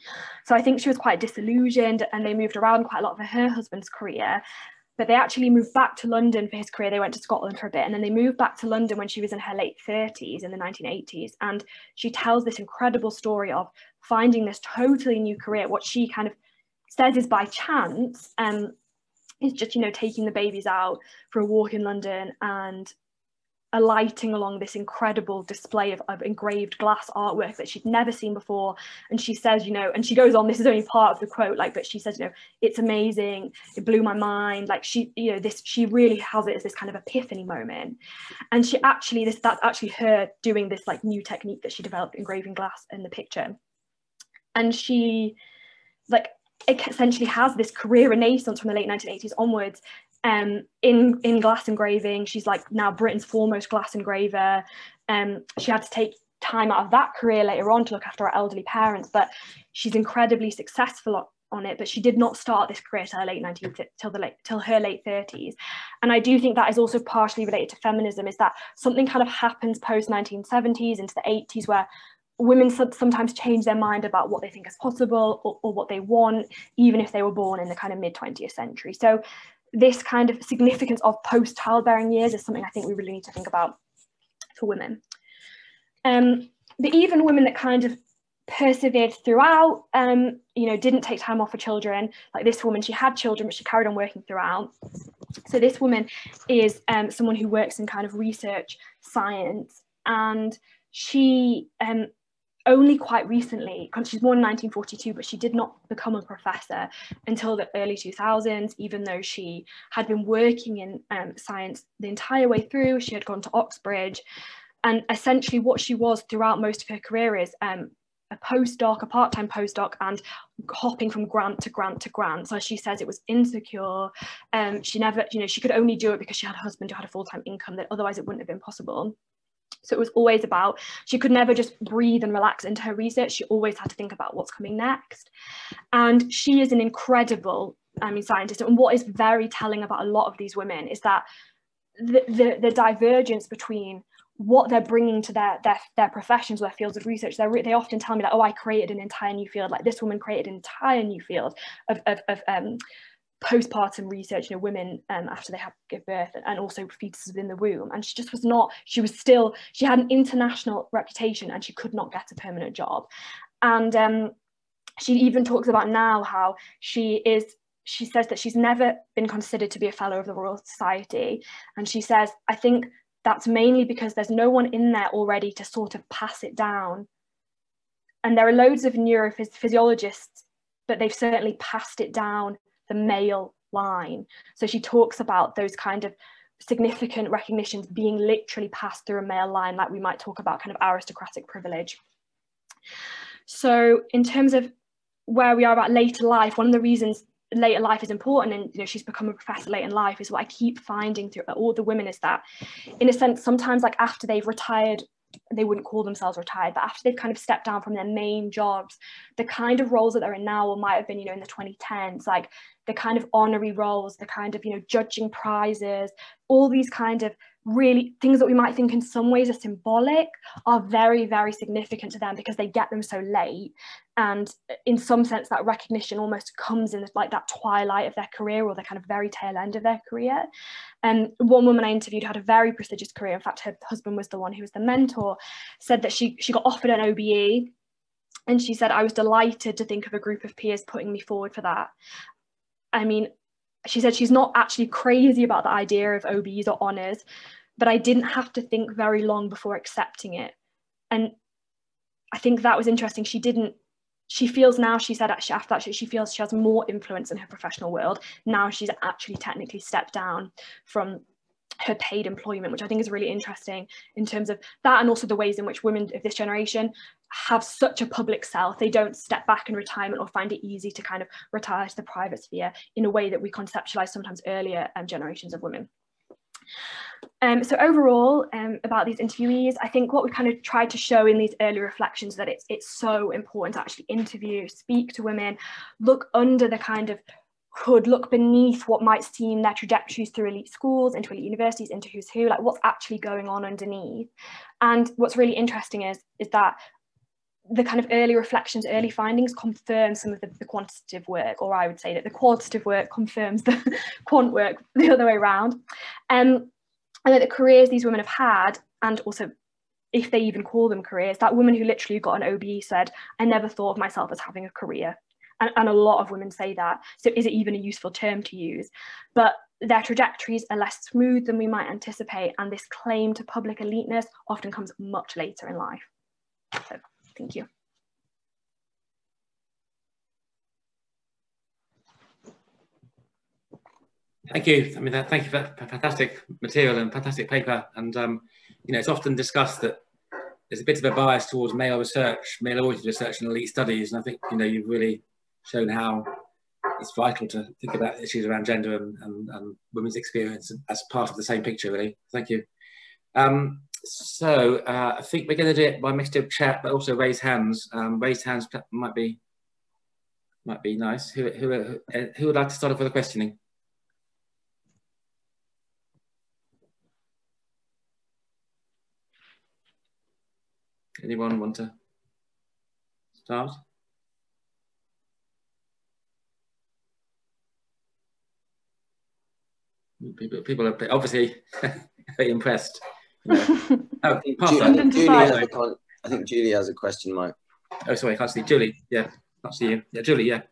So I think she was quite disillusioned, and they moved around quite a lot for her husband's career. But they actually moved back to London for his career. They went to Scotland for a bit, and then they moved back to London when she was in her late thirties in the nineteen eighties. And she tells this incredible story of finding this totally new career. What she kind of says is by chance, um, is just, you know, taking the babies out for a walk in London and alighting along this incredible display of, of engraved glass artwork that she'd never seen before. And she says, you know, and she goes on, this is only part of the quote, like, but she says, you know, it's amazing, it blew my mind. Like, she, you know, this, she really has it as this kind of epiphany moment. And she actually, this, that's actually her doing this like new technique that she developed, engraving glass in the picture. And she, like, it essentially has this career renaissance from the late nineteen eighties onwards. Um, in, in glass engraving. She's like now Britain's foremost glass engraver. Um, she had to take time out of that career later on to look after her elderly parents, but she's incredibly successful on it. But she did not start this career till her late nineteen till the late till her late thirties. And I do think that is also partially related to feminism, is that something kind of happens post nineteen seventies into the eighties where women sometimes change their mind about what they think is possible, or, or what they want, even if they were born in the kind of mid twentieth century. So this kind of significance of post-childbearing years is something I think we really need to think about for women. Um, but even women that kind of persevered throughout, um, you know, didn't take time off for children, like this woman, she had children, but she carried on working throughout. So this woman is um, someone who works in kind of research science, and she um, only quite recently, she's born in nineteen forty-two, but she did not become a professor until the early two thousands, even though she had been working in um, science the entire way through. She had gone to Oxbridge, and essentially what she was throughout most of her career is um, a postdoc, a part-time postdoc, and hopping from grant to grant to grant. So she says it was insecure. Um, she never, you know, she could only do it because she had a husband who had a full-time income, that otherwise it wouldn't have been possible. So it was always about, she could never just breathe and relax into her research. She always had to think about what's coming next. And she is an incredible, I mean, scientist. And what is very telling about a lot of these women is that the, the, the divergence between what they're bringing to their, their, their professions, their fields of research, they they often tell me that, oh, I created an entire new field. Like this woman created an entire new field of, of, of um, postpartum research, you know, women um, after they have give birth, and also fetuses within the womb. And she just was not, she was still, she had an international reputation and she could not get a permanent job. And um, she even talks about now how she is, she says that she's never been considered to be a fellow of the Royal Society. And she says, I think that's mainly because there's no one in there already to sort of pass it down. And there are loads of neurophysiologists, but they've certainly passed it down the male line. So she talks about those kind of significant recognitions being literally passed through a male line, like we might talk about kind of aristocratic privilege. So in terms of where we are about later life, one of the reasons later life is important, and you know, she's become a professor late in life, is what I keep finding through all the women is that, in a sense, sometimes like after they've retired, they wouldn't call themselves retired, but after they've kind of stepped down from their main jobs, the kind of roles that they're in now, or might have been, you know, in the twenty tens, like the kind of honorary roles, the kind of, you know, judging prizes, all these kind of really things that we might think in some ways are symbolic, are very, very significant to them because they get them so late. And in some sense, that recognition almost comes in like that twilight of their career, or the kind of very tail end of their career. And one woman I interviewed had a very prestigious career. In fact, her husband was the one who was the mentor, said that she, she got offered an O B E. And she said, I was delighted to think of a group of peers putting me forward for that. I mean, she said she's not actually crazy about the idea of O B Es or honours, but I didn't have to think very long before accepting it. And I think that was interesting. She didn't, she feels now, she said actually after that, she feels she has more influence in her professional world. Now she's actually technically stepped down from her paid employment, which I think is really interesting in terms of that, and also the ways in which women of this generation have such a public self. They don't step back in retirement or find it easy to kind of retire to the private sphere in a way that we conceptualize sometimes earlier um, generations of women. Um, so overall, um, about these interviewees, I think what we kind of tried to show in these early reflections, that it's, it's so important to actually interview, speak to women, look under the kind of hood, look beneath what might seem their trajectories through elite schools, into elite universities, into who's who, like what's actually going on underneath. And what's really interesting is, is that the kind of early reflections, early findings confirm some of the, the quantitative work, or I would say that the qualitative work confirms the quant work the other way around. Um, and that the careers these women have had, and also if they even call them careers, that woman who literally got an O B E said, I never thought of myself as having a career. And, and a lot of women say that. So is it even a useful term to use? But their trajectories are less smooth than we might anticipate. And this claim to public eliteness often comes much later in life. So thank you. Thank you. I mean, that, thank you for fantastic material and fantastic paper. And, um, you know, it's often discussed that there's a bit of a bias towards male research, male-oriented research and elite studies. And I think, you know, you've really shown how it's vital to think about issues around gender and, and, and women's experience as part of the same picture, really. Thank you. Um, so uh, I think we're going to do it by mixture of chat, but also raise hands. Um, raised hands might be might be nice. Who, who, who would like to start off with a questioning? Anyone want to start? People, people are obviously very impressed. You know. Oh, Julie, Julie has a con I think Julie has a question, Mike. Oh, sorry, I can't see. Julie, yeah, can't see you. Yeah, Julie, yeah.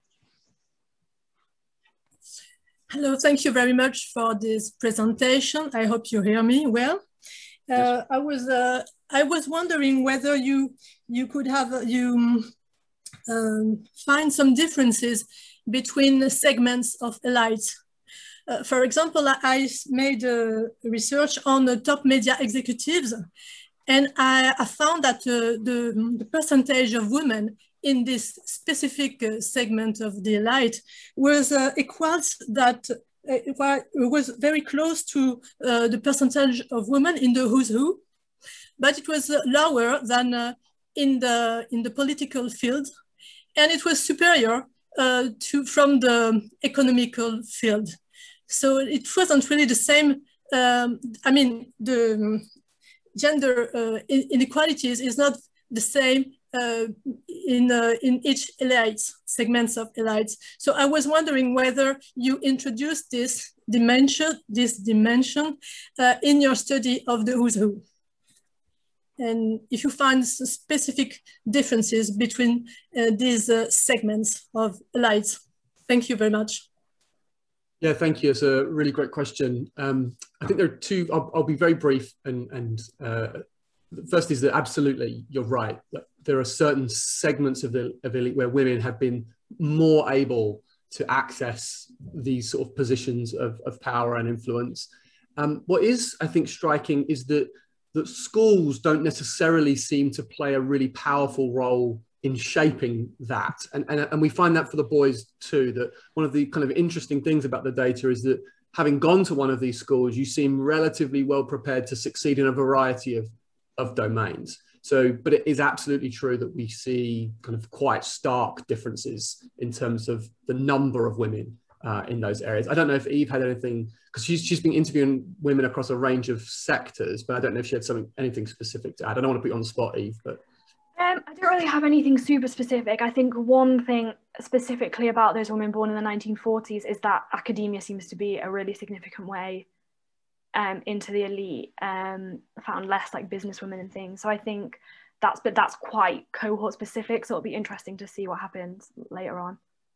Hello, thank you very much for this presentation. I hope you hear me well. Uh, yes. I was uh, I was wondering whether you you could have you um, find some differences between the segments of elites. Uh, for example, I made a research on the top media executives, and I, I found that uh, the, the percentage of women in this specific uh, segment of the elite was uh, equals that uh, it was very close to uh, the percentage of women in the who's who, but it was uh, lower than uh, in the in the political field, and it was superior uh, to from the economical field. So it wasn't really the same. Um, I mean, the gender uh, inequalities is not the same uh, in uh, in each elite segments of elites. So I was wondering whether you introduced this dimension, this dimension uh, in your study of the who's who, and if you find specific differences between uh, these uh, segments of elites. Thank you very much. Yeah, thank you. It's a really great question. Um, I think there are two, I'll, I'll be very brief. And, and uh, first is that absolutely, you're right. There are certain segments of the of elite where women have been more able to access these sort of positions of, of power and influence. Um, what is, I think, striking is that, that schools don't necessarily seem to play a really powerful role in shaping that. And, and, and we find that for the boys too, that one of the kind of interesting things about the data is that having gone to one of these schools, you seem relatively well prepared to succeed in a variety of, of domains. So, but it is absolutely true that we see kind of quite stark differences in terms of the number of women uh, in those areas. I don't know if Eve had anything, because she's, she's been interviewing women across a range of sectors, but I don't know if she had something, anything specific to add. I don't want to put you on the spot, Eve, but. Um, I don't really have anything super specific. I think one thing specifically about those women born in the nineteen forties is that academia seems to be a really significant way um, into the elite. Um, I found less like businesswomen and things. So I think that's, but that's quite cohort specific. So it'll be interesting to see what happens later on.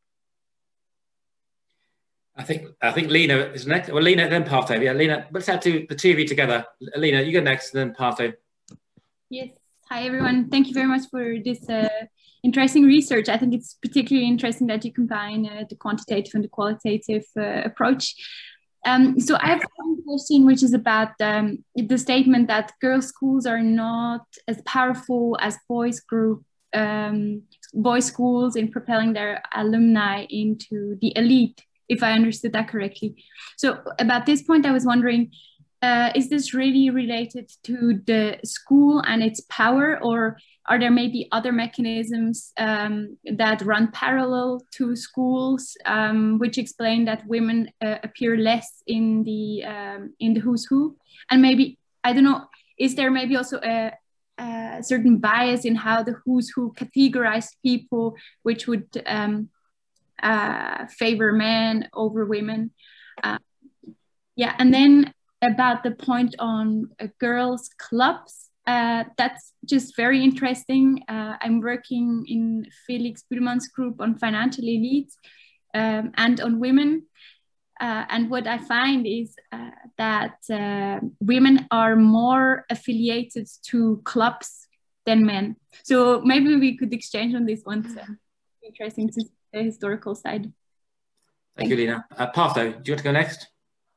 I think I think Lena is next. Well, Lena, then Partho. Yeah, Lena, let's have to, the two of you together. Lena, you go next, and then Partho. Yes. Hi, everyone. Thank you very much for this uh, interesting research. I think it's particularly interesting that you combine uh, the quantitative and the qualitative uh, approach. Um, so I have one question, which is about um, the statement that girls' schools are not as powerful as boys' group, um, boys' schools in propelling their alumni into the elite, if I understood that correctly. So about this point, I was wondering, Uh, is this really related to the school and its power, or are there maybe other mechanisms um, that run parallel to schools, um, which explain that women uh, appear less in the um, in the who's who? And maybe, I don't know, is there maybe also a, a uh, certain bias in how the who's who categorized people, which would um, uh, favor men over women. Uh, yeah, and then about the point on uh, girls' clubs, uh, that's just very interesting. Uh, I'm working in Felix Bühlmann's group on financial elites um, and on women. Uh, and what I find is uh, that uh, women are more affiliated to clubs than men. So maybe we could exchange on this one. So interesting to see the historical side. Thank, Thank you, Lina. Uh, Partho, do you want to go next?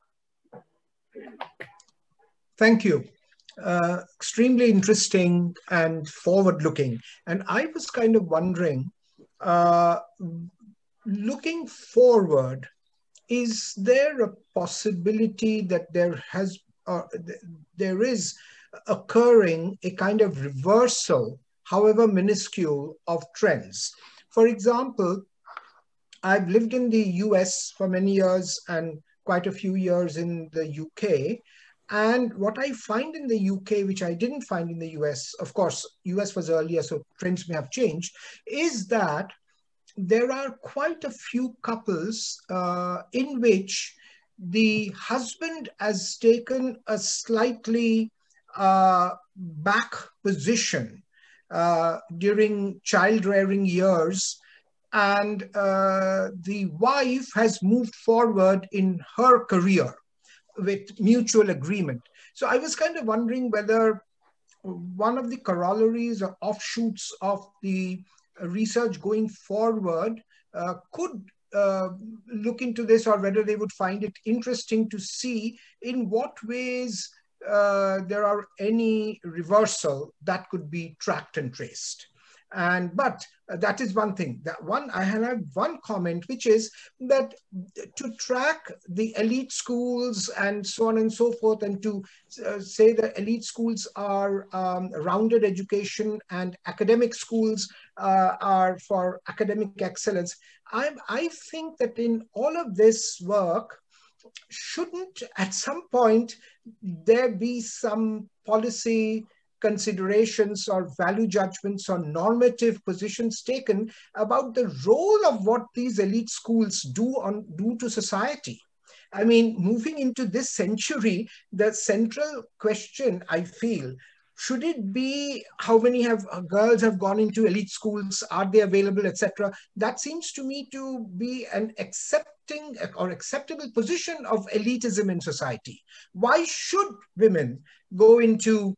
Thank you. Uh, extremely interesting and forward-looking. And I was kind of wondering, uh, looking forward, is there a possibility that there has, uh, there is occurring a kind of reversal, however minuscule, of trends? For example, I've lived in the U S for many years and quite a few years in the U K. And what I find in the U K, which I didn't find in the U S, of course, U S was earlier, so trends may have changed, is that there are quite a few couples uh, in which the husband has taken a slightly uh, back position uh, during child-rearing years, and uh, the wife has moved forward in her career with mutual agreement. So I was kind of wondering whether one of the corollaries or offshoots of the research going forward uh, could uh, look into this, or whether they would find it interesting to see in what ways uh, there are any reversal that could be tracked and traced. And but uh, that is one thing. That one, I have one comment, which is that to track the elite schools and so on and so forth, and to uh, say that elite schools are um, rounded education and academic schools uh, are for academic excellence. I, I think that in all of this work, shouldn't at some point there be some policy considerations or value judgments or normative positions taken about the role of what these elite schools do on do to society? I mean, moving into this century, the central question, I feel, should it be how many have uh, girls have gone into elite schools, are they available, et cetera? That seems to me to be an accepting or acceptable position of elitism in society. Why should women go into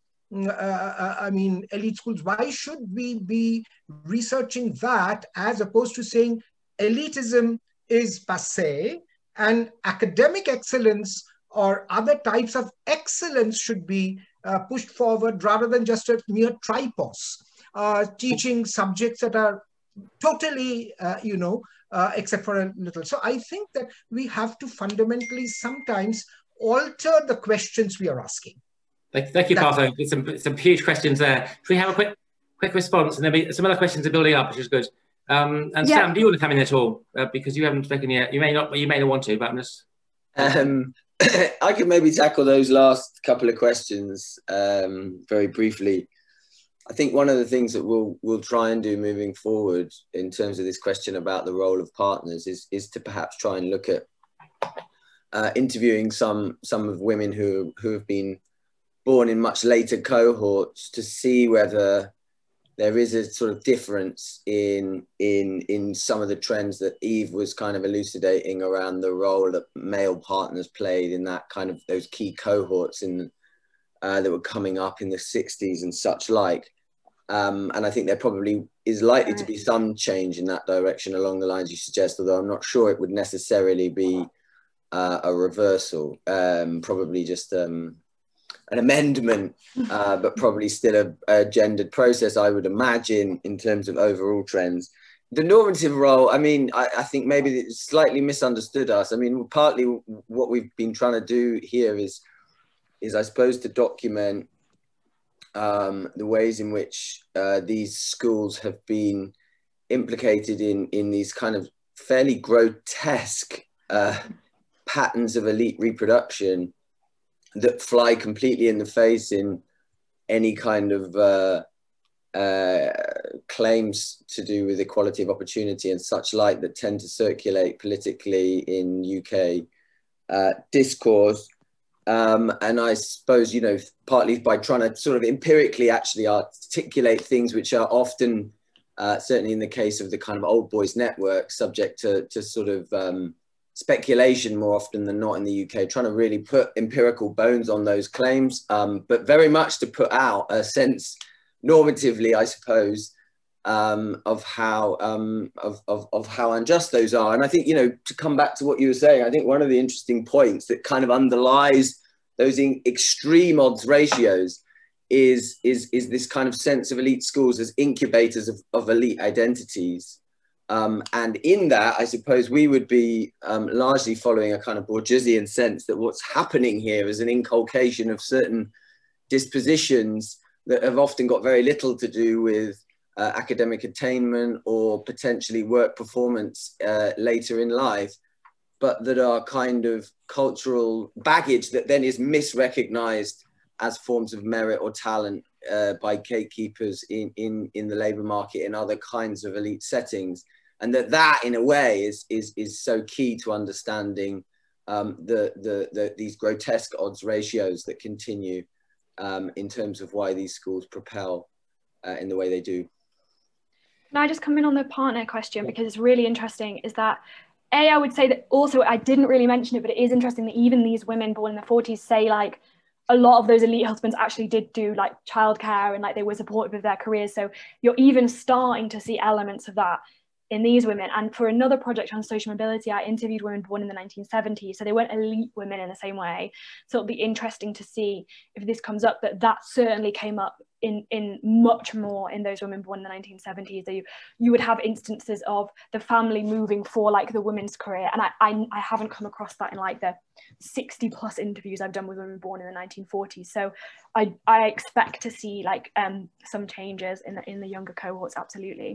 Uh, I mean, elite schools? Why should we be researching that as opposed to saying elitism is passé and academic excellence or other types of excellence should be uh, pushed forward rather than just a mere tripos, uh, teaching subjects that are totally, uh, you know, uh, except for a little. So I think that we have to fundamentally sometimes alter the questions we are asking. Thank, thank you, Partho. There's some, some huge questions there. Should we have a quick quick response? And there'll be some other questions are building up, which is good. Um, and yeah. Sam, do you want to come in at all? Uh, because you haven't spoken yet. You may not. You may not want to, but I'm just. Um, I could maybe tackle those last couple of questions um, very briefly. I think one of the things that we'll we'll try and do moving forward in terms of this question about the role of partners is is to perhaps try and look at uh, interviewing some some of women who who have been born in much later cohorts to see whether there is a sort of difference in in in some of the trends that Eve was kind of elucidating around the role that male partners played in that kind of those key cohorts in uh, that were coming up in the sixties and such like. Um, and I think there probably is likely to be some change in that direction along the lines you suggest, although I'm not sure it would necessarily be uh, a reversal, um, probably just um, an amendment, uh, but probably still a, a gendered process, I would imagine, in terms of overall trends. The normative role, I mean, I, I think maybe it's slightly misunderstood us. I mean, partly what we've been trying to do here is, is I suppose, to document um, the ways in which uh, these schools have been implicated in, in these kind of fairly grotesque uh, patterns of elite reproduction that fly completely in the face in any kind of uh, uh, claims to do with equality of opportunity and such like that tend to circulate politically in U K uh, discourse. Um, and I suppose, you know, partly by trying to sort of empirically actually articulate things which are often, uh, certainly in the case of the kind of old boys network, subject to, to sort of um, speculation more often than not in the U K, trying to really put empirical bones on those claims, um, but very much to put out a sense normatively, I suppose, um, of how um, of, of, of how unjust those are. And I think, you know, to come back to what you were saying, I think one of the interesting points that kind of underlies those in extreme odds ratios is, is, is this kind of sense of elite schools as incubators of, of elite identities. Um, and in that, I suppose we would be um, largely following a kind of Bourdieusian sense that what's happening here is an inculcation of certain dispositions that have often got very little to do with uh, academic attainment or potentially work performance uh, later in life, but that are kind of cultural baggage that then is misrecognized as forms of merit or talent uh, by gatekeepers in, in, in the labor market in other kinds of elite settings. And that that, in a way, is, is, is so key to understanding um, the, the, the, these grotesque odds ratios that continue um, in terms of why these schools propel uh, in the way they do. Can I just come in on the partner question, because it's really interesting, is that A, I would say that also, I didn't really mention it, but it is interesting that even these women born in the forties say like, a lot of those elite husbands actually did do like childcare and like they were supportive of their careers. So you're even starting to see elements of that in these women. And for another project on social mobility, I interviewed women born in the nineteen seventies. So they weren't elite women in the same way. So it'll be interesting to see if this comes up, that that certainly came up in, in much more in those women born in the nineteen seventies. So you, you would have instances of the family moving for like the women's career. And I, I, I haven't come across that in like the sixty plus interviews I've done with women born in the nineteen forties. So I, I expect to see like um, some changes in the, in the younger cohorts, absolutely.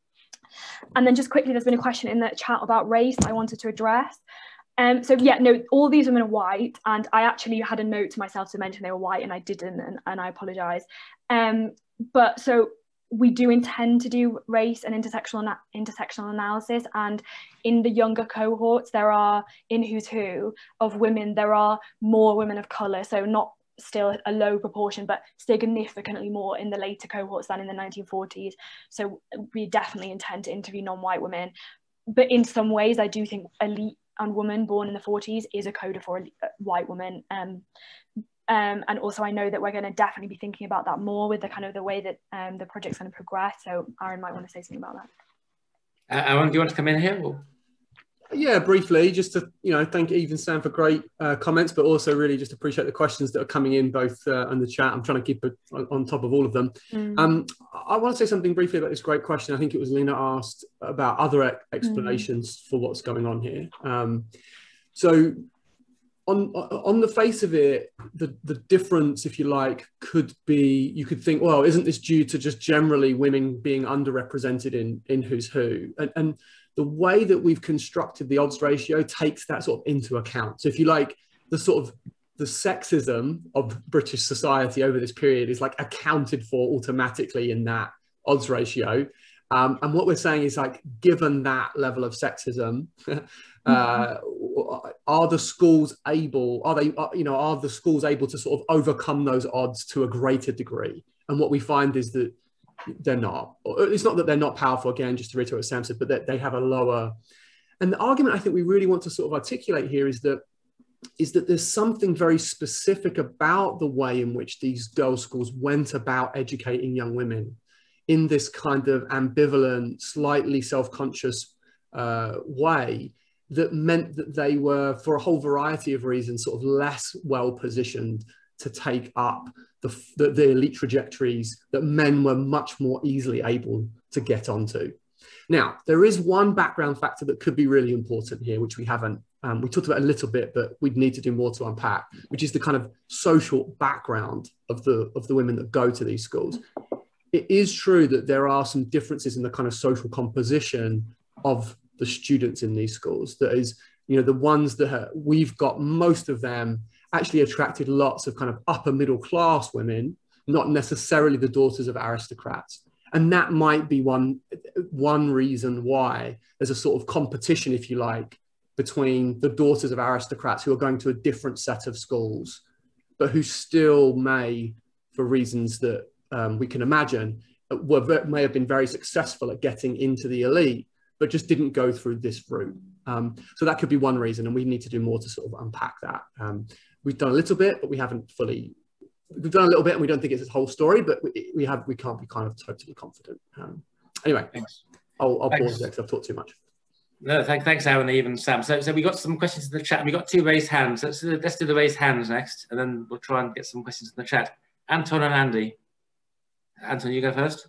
And then just quickly, there's been a question in the chat about race I wanted to address. Um, so yeah, no, all these women are white, and I actually had a note to myself to mention they were white, and I didn't, and, and I apologise. Um, but so we do intend to do race and intersectional intersectional analysis, and in the younger cohorts, there are, in Who's Who of women, there are more women of colour, so not still a low proportion, but significantly more in the later cohorts than in the nineteen forties. So we definitely intend to interview non-white women. But in some ways, I do think elite and woman born in the forties is a coda for a white woman. Um, um, and also I know that we're going to definitely be thinking about that more with the kind of the way that um, the project's going to progress. So Aaron might want to say something about that. Uh, Aaron, do you want to come in here? Or? Yeah, briefly, just to, you know, thank Eve and Sam for great uh, comments, but also really just appreciate the questions that are coming in both uh, in the chat. I'm trying to keep it on top of all of them. Mm. Um, I want to say something briefly about this great question. I think it was Lena asked about other explanations mm. for what's going on here. Um, so on, on the face of it, the, the difference, if you like, could be, you could think, well, isn't this due to just generally women being underrepresented in, in Who's Who? And, and the way that we've constructed the odds ratio takes that sort of into account. So if you like, the sort of the sexism of British society over this period is like accounted for automatically in that odds ratio. Um, and what we're saying is like, given that level of sexism, uh, are the schools able, are they, are, you know, are the schools able to sort of overcome those odds to a greater degree? And what we find is that they're not. It's not that they're not powerful, again, just to reiterate what Sam said, but that they have a lower. And the argument I think we really want to sort of articulate here is that is that there's something very specific about the way in which these girls' schools went about educating young women in this kind of ambivalent, slightly self-conscious uh, way that meant that they were, for a whole variety of reasons, sort of less well-positioned to take up the, the, the elite trajectories that men were much more easily able to get onto. Now, there is one background factor that could be really important here, which we haven't, um, we talked about a little bit, but we'd need to do more to unpack, which is the kind of social background of the, of the women that go to these schools. It is true that there are some differences in the kind of social composition of the students in these schools. That is, you know, the ones that have, we've got most of them actually attracted lots of kind of upper middle class women not necessarily the daughters of aristocrats. And that might be one, one reason why there's a sort of competition, if you like, between the daughters of aristocrats who are going to a different set of schools, but who still may, for reasons that um, we can imagine, were, may have been very successful at getting into the elite, but just didn't go through this route. Um, so that could be one reason, and we need to do more to sort of unpack that. Um, we've done a little bit, but we haven't fully, we've done a little bit and we don't think it's a whole story, but we, we have, we can't be kind of totally confident. Um, anyway, Thanks. I'll, I'll Thanks. pause there because I've talked too much. No, thank, thanks, Aaron, Eve, and Sam. So, so we got some questions in the chat. We got two raised hands. Let's, let's do the raised hands next, and then we'll try and get some questions in the chat. Anton and Andy. Anton, you go first.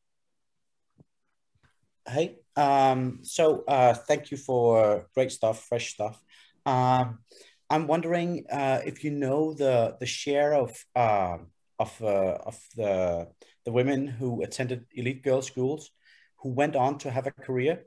Hey, um, so uh, thank you for great stuff, fresh stuff. Um, I'm wondering uh, if you know the the share of uh, of uh, of the the women who attended elite girls' schools who went on to have a career.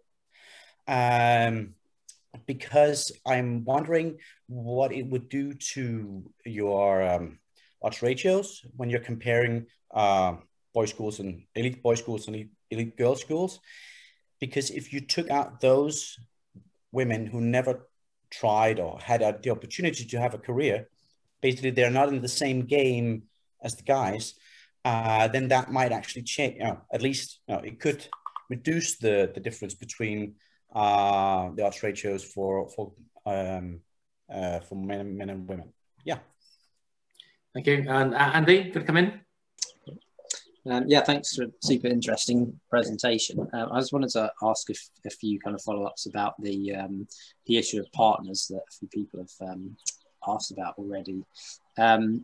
Um, because I'm wondering what it would do to your um, odds ratios when you're comparing uh, boys' schools and elite boys' schools and elite, elite girls' schools. Because if you took out those women who never tried or had a, the opportunity to have a career, basically they're not in the same game as the guys, uh, then that might actually change, you know, at least you know, it could reduce the, the difference between uh, the odds ratios for, for, um, uh, for men, men and women. Yeah. Thank you. And uh, Andy, could come in? Um, yeah, thanks for a super interesting presentation. Uh, I just wanted to ask a, a few kind of follow-ups about the um, the issue of partners that a few people have um, asked about already. Um,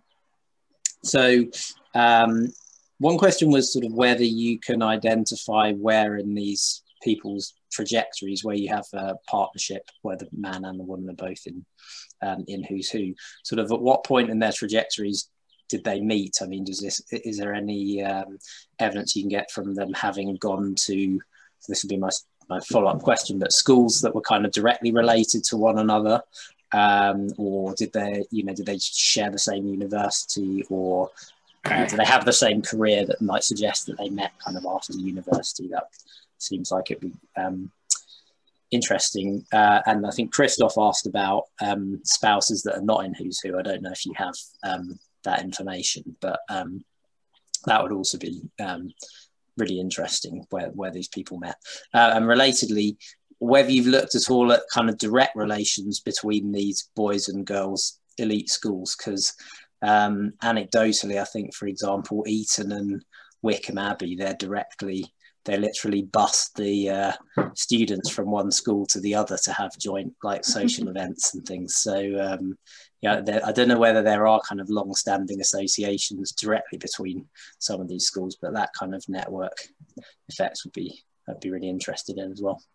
so um, one question was sort of whether you can identify where in these people's trajectories where you have a partnership where the man and the woman are both in um, in Who's Who, sort of at what point in their trajectories did they meet? I mean, does this, is there any um, evidence you can get from them having gone to, this would be my, my follow-up question, but schools that were kind of directly related to one another, um, or did they, you know, did they share the same university, or uh, do they have the same career that might suggest that they met kind of after university? That seems like it'd be um, interesting. Uh, and I think Christoph asked about um, spouses that are not in Who's Who. I don't know if you have um, that information, but um, that would also be um, really interesting where, where these people met. Uh, and relatedly, whether you've looked at all at kind of direct relations between these boys and girls elite schools, because um, anecdotally, I think, for example, Eton and Wickham Abbey, they're directly, they literally bust the uh, students from one school to the other to have joint like social events and things. So um, yeah, I don't know whether there are kind of long-standing associations directly between some of these schools, but that kind of network effects would be, I'd be really interested in as well.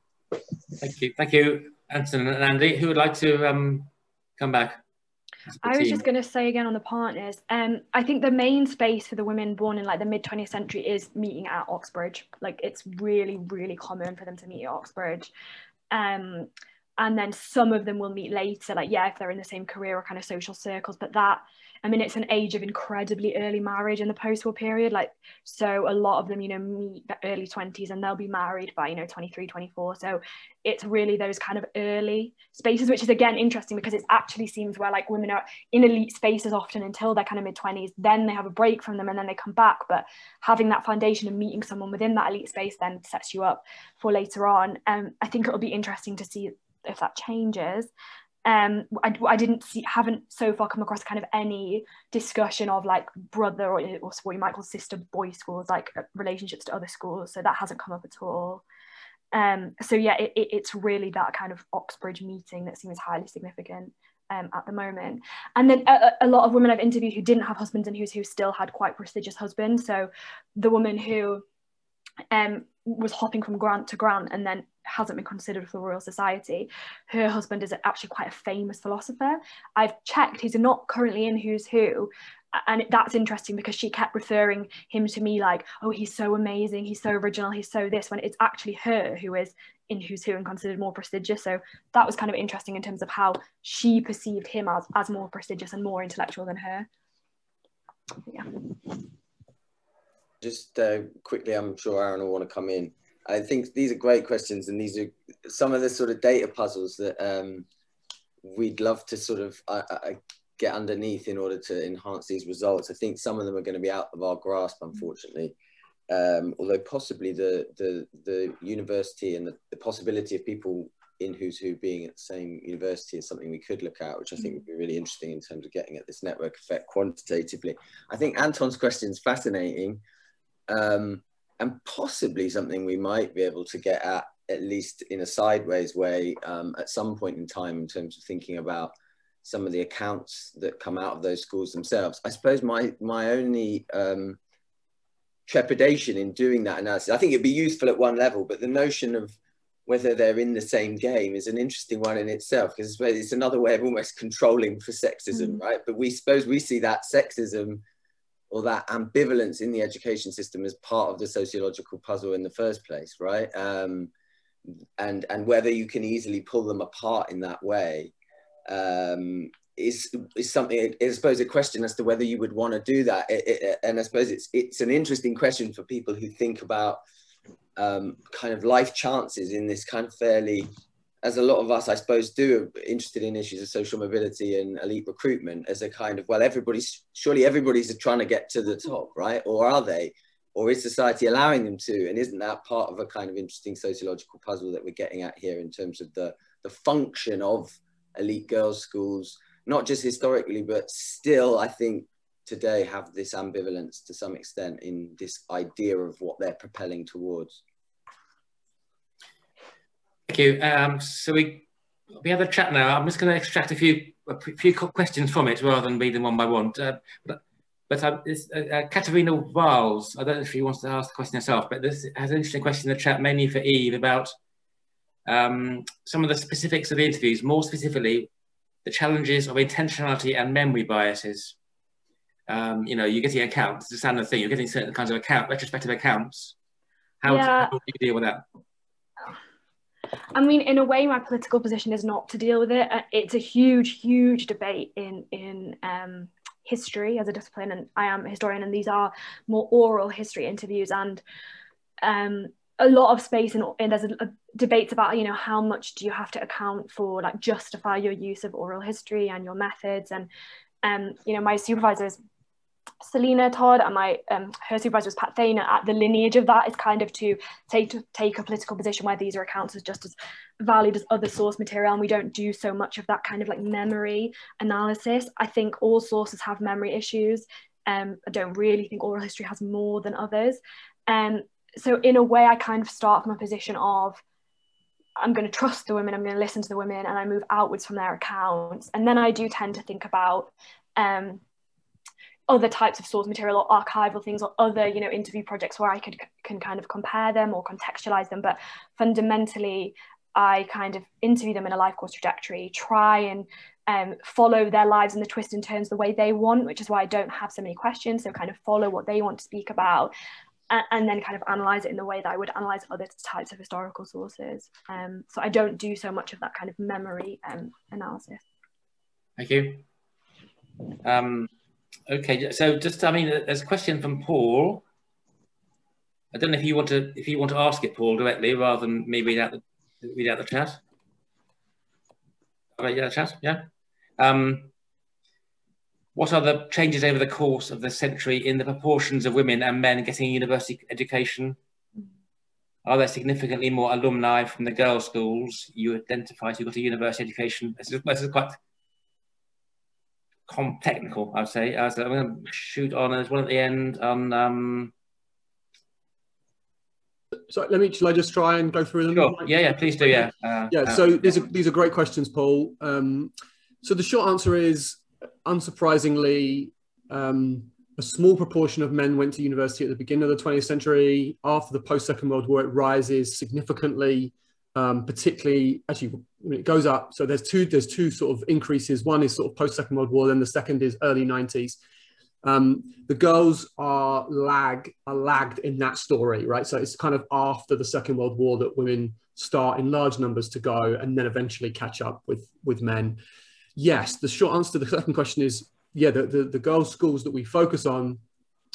Thank you, thank you, Anton and Andy. Who would like to um, come back? I was just going to say again on the partners, um, I think the main space for the women born in like the mid twentieth century is meeting at Oxbridge. Like it's really, really common for them to meet at Oxbridge. Um, and then some of them will meet later, like, yeah, if they're in the same career or kind of social circles, but that, I mean, it's an age of incredibly early marriage in the post-war period. Like, so a lot of them, you know, meet the early twenties and they'll be married by, you know, twenty-three, twenty-four. So it's really those kind of early spaces, which is again interesting because it actually seems where like women are in elite spaces often until they're kind of mid twenties, then they have a break from them and then they come back. But having that foundation and meeting someone within that elite space then sets you up for later on. Um, I think it'll be interesting to see if that changes. Um, I, I didn't see, haven't so far come across kind of any discussion of like brother or, or what you might call sister boy schools, like relationships to other schools. So that hasn't come up at all. Um, so yeah, it, it, it's really that kind of Oxbridge meeting that seems highly significant um, at the moment. And then a, a lot of women I've interviewed who didn't have husbands and who's who still had quite prestigious husbands. So the woman who um, was hopping from grant to grant and then hasn't been considered for the Royal Society, her husband is actually quite a famous philosopher. I've checked, he's not currently in Who's Who, and that's interesting because she kept referring him to me like, oh, he's so amazing, he's so original, he's so this, when it's actually her who is in Who's Who and considered more prestigious. So that was kind of interesting in terms of how she perceived him as, as more prestigious and more intellectual than her. Yeah. just uh, quickly, I'm sure Aaron will want to come in. I think these are great questions, and these are some of the sort of data puzzles that um, we'd love to sort of uh, uh, get underneath in order to enhance these results. I think some of them are going to be out of our grasp, unfortunately. Um, although possibly the, the, the university and the, the possibility of people in Who's Who being at the same university is something we could look at, which I think would be really interesting in terms of getting at this network effect quantitatively. I think Anton's question is fascinating, um, and possibly something we might be able to get at, at least in a sideways way, um, at some point in time, in terms of thinking about some of the accounts that come out of those schools themselves. I suppose my, my only um, trepidation in doing that analysis, I think it'd be useful at one level, but the notion of whether they're in the same game is an interesting one in itself, because it's another way of almost controlling for sexism, mm. right? But we suppose we see that sexism or that ambivalence in the education system as part of the sociological puzzle in the first place, right? Um, and, and whether you can easily pull them apart in that way um, is, is something, I suppose, a question as to whether you would want to do that. It, it, and I suppose it's, it's an interesting question for people who think about um, kind of life chances in this kind of fairly, as a lot of us, I suppose, do, interested in issues of social mobility and elite recruitment as a kind of, well, everybody's, surely everybody's trying to get to the top, right? Or are they? Or is society allowing them to? And isn't that part of a kind of interesting sociological puzzle that we're getting at here in terms of the, the function of elite girls' schools, not just historically, but still, I think, today have this ambivalence to some extent in this idea of what they're propelling towards. Thank you. Um, so we we have a chat now. I'm just going to extract a few a few questions from it rather than read them one by one. Uh, but but uh, it's, uh, uh, Katerina Wiles, I don't know if she wants to ask the question herself, but this has an interesting question in the chat, mainly for Eve, about um, some of the specifics of the interviews, more specifically, the challenges of intentionality and memory biases. Um, you know, you're getting accounts, it's a standard thing, you're getting certain kinds of account, retrospective accounts. How, yeah. how do you deal with that? I mean, in a way, my political position is not to deal with it. It's a huge, huge debate in, in um, history as a discipline, and I am a historian, and these are more oral history interviews, and um, a lot of space, in, and there's a, a debates about, you know, how much do you have to account for, like, justify your use of oral history and your methods, and, um, you know, my supervisor is Selina Todd, and my um, her supervisor was Pat Thainer. At the lineage of that is kind of to take to take a political position where these are accounts as just as valued as other source material, and we don't do so much of that kind of like memory analysis. I think all sources have memory issues. Um, I don't really think oral history has more than others. Um, so in a way, I kind of start from a position of I'm going to trust the women, I'm going to listen to the women, and I move outwards from their accounts. And then I do tend to think about um, other types of source material or archival things or other, you know, interview projects where I could can kind of compare them or contextualize them. But fundamentally, I kind of interview them in a life course trajectory, try and um, follow their lives and the twists and turns the way they want, which is why I don't have so many questions. So kind of follow what they want to speak about, and, and then kind of analyze it in the way that I would analyze other types of historical sources. Um, so I don't do so much of that kind of memory um, analysis. Thank you. Um, Okay, so just, I mean, there's a question from Paul. I don't know if you want to, if you want to ask it, Paul, directly, rather than me read out the, read out the chat. Read out the chat, yeah. Um, what are the changes over the course of the century in the proportions of women and men getting a university education? Are there significantly more alumni from the girls' schools you identify who got a university education? This is, this is quite technical, I'd say. Uh, so I'm going to shoot on. There's one at the end on. Um... So let me. Shall I just try and go through them? Sure. Yeah, yeah. Please do. Yeah. Uh, yeah. Uh, so these are these are great questions, Paul. Um, so the short answer is, unsurprisingly, um, a small proportion of men went to university at the beginning of the twentieth century. After the post-Second World War, it rises significantly. Um, particularly, actually, when it goes up. So there's two, there's two sort of increases. One is sort of post-Second World War, then the second is early nineties. Um, the girls are lag, are lagged in that story, right? So it's kind of after the Second World War that women start in large numbers to go and then eventually catch up with, with men. Yes, the short answer to the second question is, yeah, the, the, the girls' schools that we focus on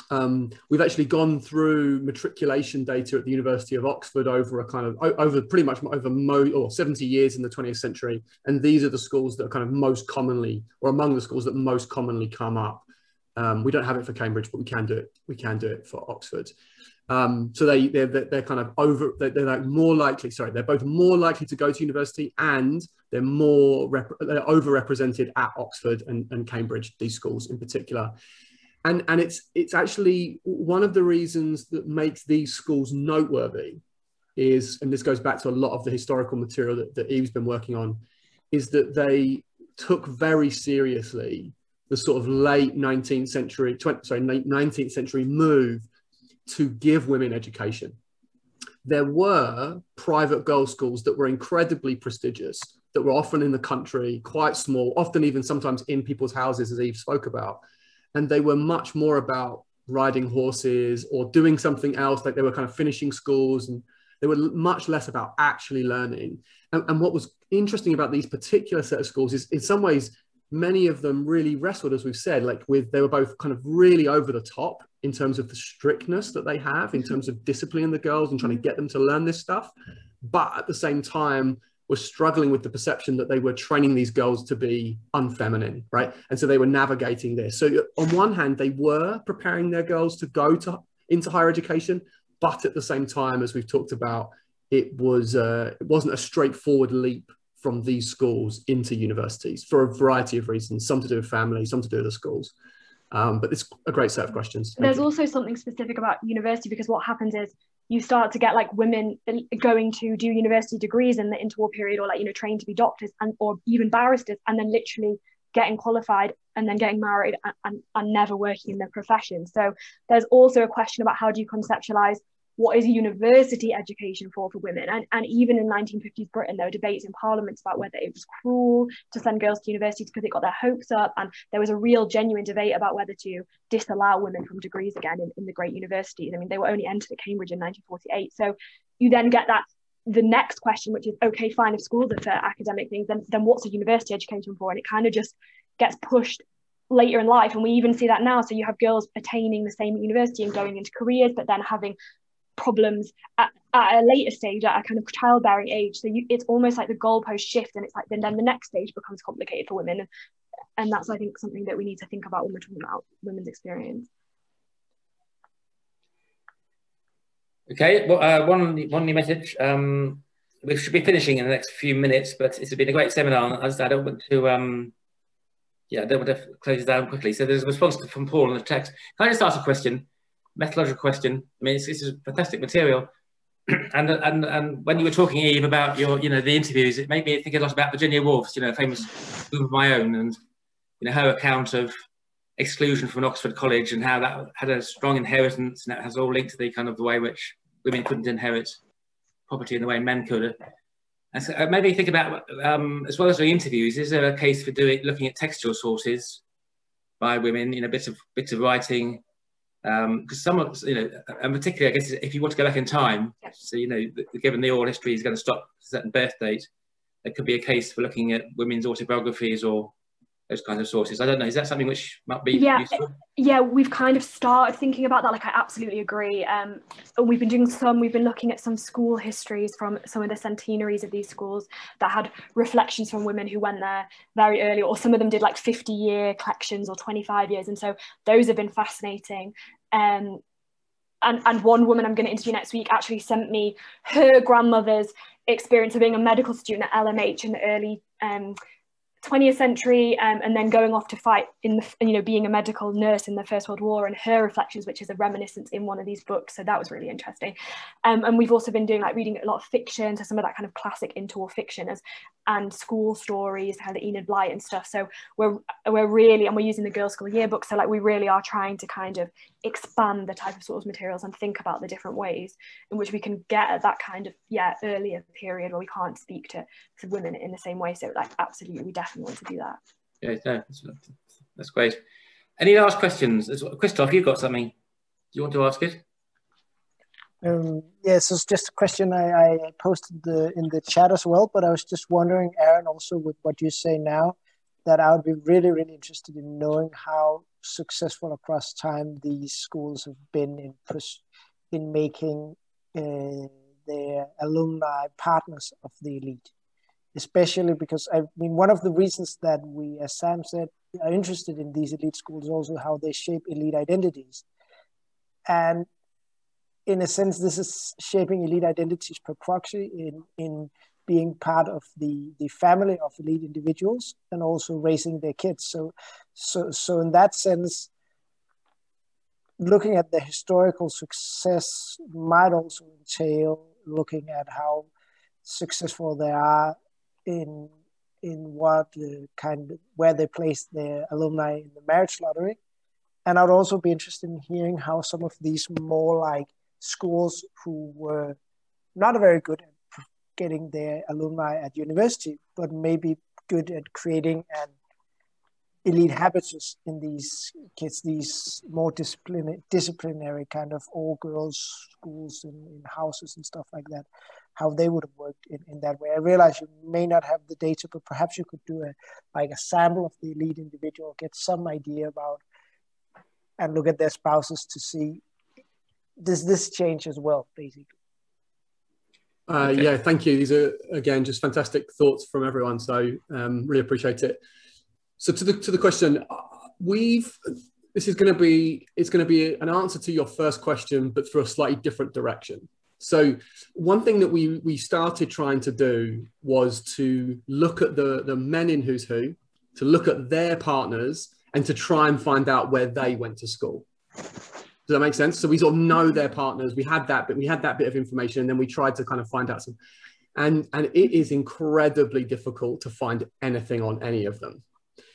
Um, we've actually gone through matriculation data at the University of Oxford over a kind of over pretty much over mo or seventy years in the twentieth century, and these are the schools that are kind of most commonly, or among the schools that most commonly come up. Um, we don't have it for Cambridge, but we can do it. We can do it for Oxford. Um, so they they're, they're kind of over. They're, they're like more likely. Sorry, they're both more likely to go to university, and they're more rep they're overrepresented at Oxford and, and Cambridge. These schools in particular. And, and it's, it's actually one of the reasons that makes these schools noteworthy is, and this goes back to a lot of the historical material that, that Eve's been working on, is that they took very seriously the sort of late nineteenth century, twenty, sorry, nineteenth century move to give women education. There were private girls' schools that were incredibly prestigious, that were often in the country, quite small, often even sometimes in people's houses, as Eve spoke about. And they were much more about riding horses or doing something else, like they were kind of finishing schools, and they were much less about actually learning. And, and what was interesting about these particular set of schools is in some ways, many of them really wrestled, as we've said, like with, they were both kind of really over the top in terms of the strictness that they have, in terms of disciplining the girls and trying to get them to learn this stuff. But at the same time, were struggling with the perception that they were training these girls to be unfeminine, right? And so they were navigating this. So on one hand, they were preparing their girls to go to into higher education, but at the same time, as we've talked about, it was uh, it wasn't a straightforward leap from these schools into universities for a variety of reasons, some to do with family, some to do with the schools. Um, but it's a great set of questions. Thank There's you. also something specific about university, because what happens is you start to get like women going to do university degrees in the interwar period, or like, you know, trained to be doctors and or even barristers, and then literally getting qualified and then getting married and, and, and never working in their profession. So there's also a question about how do you conceptualize what is a university education for for women? And, and even in nineteen fifties Britain, there were debates in parliaments about whether it was cruel to send girls to universities because it got their hopes up. And there was a real genuine debate about whether to disallow women from degrees again in, in the great universities. I mean, they were only entered at Cambridge in nineteen forty-eight. So you then get that, the next question, which is, okay, fine, if schools are for academic things, then, then what's a university education for? And it kind of just gets pushed later in life. And we even see that now. So you have girls attaining the same university and going into careers, but then having problems at, at a later stage, at a kind of childbearing age. So you, it's almost like the goalpost shift, and it's like then, then the next stage becomes complicated for women, and, and that's, I think, something that we need to think about when we're talking about women's experience. Okay, well, uh, one one new message. Um, we should be finishing in the next few minutes, but it's been a great seminar. As I don't want to, um, yeah, I don't want to close it down quickly. So there's a response from Paul in the text. Can I just ask a question? Methodological question. I mean, it's, this is fantastic material, and and and when you were talking, Eve, about your, you know, the interviews, it made me think a lot about Virginia Woolf's, you know, famous Book of My Own, and you know, her account of exclusion from an Oxford college and how that had a strong inheritance, and that has all linked to the kind of the way which women couldn't inherit property in the way men could. And so it made me think about, um, as well as the interviews, is there a case for doing looking at textual sources by women, you know, bits of bits of writing. Because um, some of, you know, and particularly, I guess, if you want to go back in time, so, you know, given the oral history is going to stop at a certain birth date, there could be a case for looking at women's autobiographies or those kinds of sources. I don't know, is that something which might be yeah, useful? Yeah, we've kind of started thinking about that. Like, I absolutely agree. Um, we've been doing some, we've been looking at some school histories from some of the centenaries of these schools that had reflections from women who went there very early, or some of them did like fifty year collections or twenty-five years. And so those have been fascinating. Um, and, and one woman I'm going to interview next week actually sent me her grandmother's experience of being a medical student at L M H in the early um, twentieth century, um, and then going off to fight in the, you know, being a medical nurse in the First World War, and her reflections, which is a reminiscence in one of these books. So that was really interesting. Um, and we've also been doing like reading a lot of fiction, so some of that kind of classic interwar fiction as, and school stories, kind of Enid Blyton and stuff. So we're we're really, and we're using the Girls' School Yearbook. So like we really are trying to kind of expand the type of source materials and think about the different ways in which we can get at that kind of, yeah, earlier period where we can't speak to, to women in the same way. So like absolutely, we definitely want to do that. Yeah, no, that's, that's great. Any last questions? Christoph, you've got something. Do you want to ask it? Um, yes, it's just a question I, I posted the, in the chat as well, but I was just wondering, Aaron, also with what you say now, that I would be really, really interested in knowing how successful across time these schools have been in in making uh, their alumni partners of the elite. Especially because, I mean, one of the reasons that we, as Sam said, are interested in these elite schools is also how they shape elite identities. And in a sense, this is shaping elite identities per proxy in, in being part of the, the family of elite individuals and also raising their kids. So, so, so in that sense, looking at the historical success might also entail looking at how successful they are in in what uh, kind of where they place their alumni in the marriage lottery. And I'd also be interested in hearing how some of these more like schools who were not very good at getting their alumni at university, but maybe good at creating an elite habitus in these kids, these more disciplinary, disciplinary kind of all-girls schools in, in houses and stuff like that, how they would have worked in, in that way. I realize you may not have the data, but perhaps you could do a like a sample of the elite individual, get some idea about, and look at their spouses to see, does this change as well, basically? Uh, Okay. Yeah, thank you. These are, again, just fantastic thoughts from everyone. So um, really appreciate it. So to the to the question, we've this is going to be it's going to be an answer to your first question, but through a slightly different direction. So one thing that we we started trying to do was to look at the the men in Who's Who, to look at their partners, and to try and find out where they went to school. Does that make sense? So we sort of know their partners. We had that, but we had that bit of information, and then we tried to kind of find out some. And and it is incredibly difficult to find anything on any of them.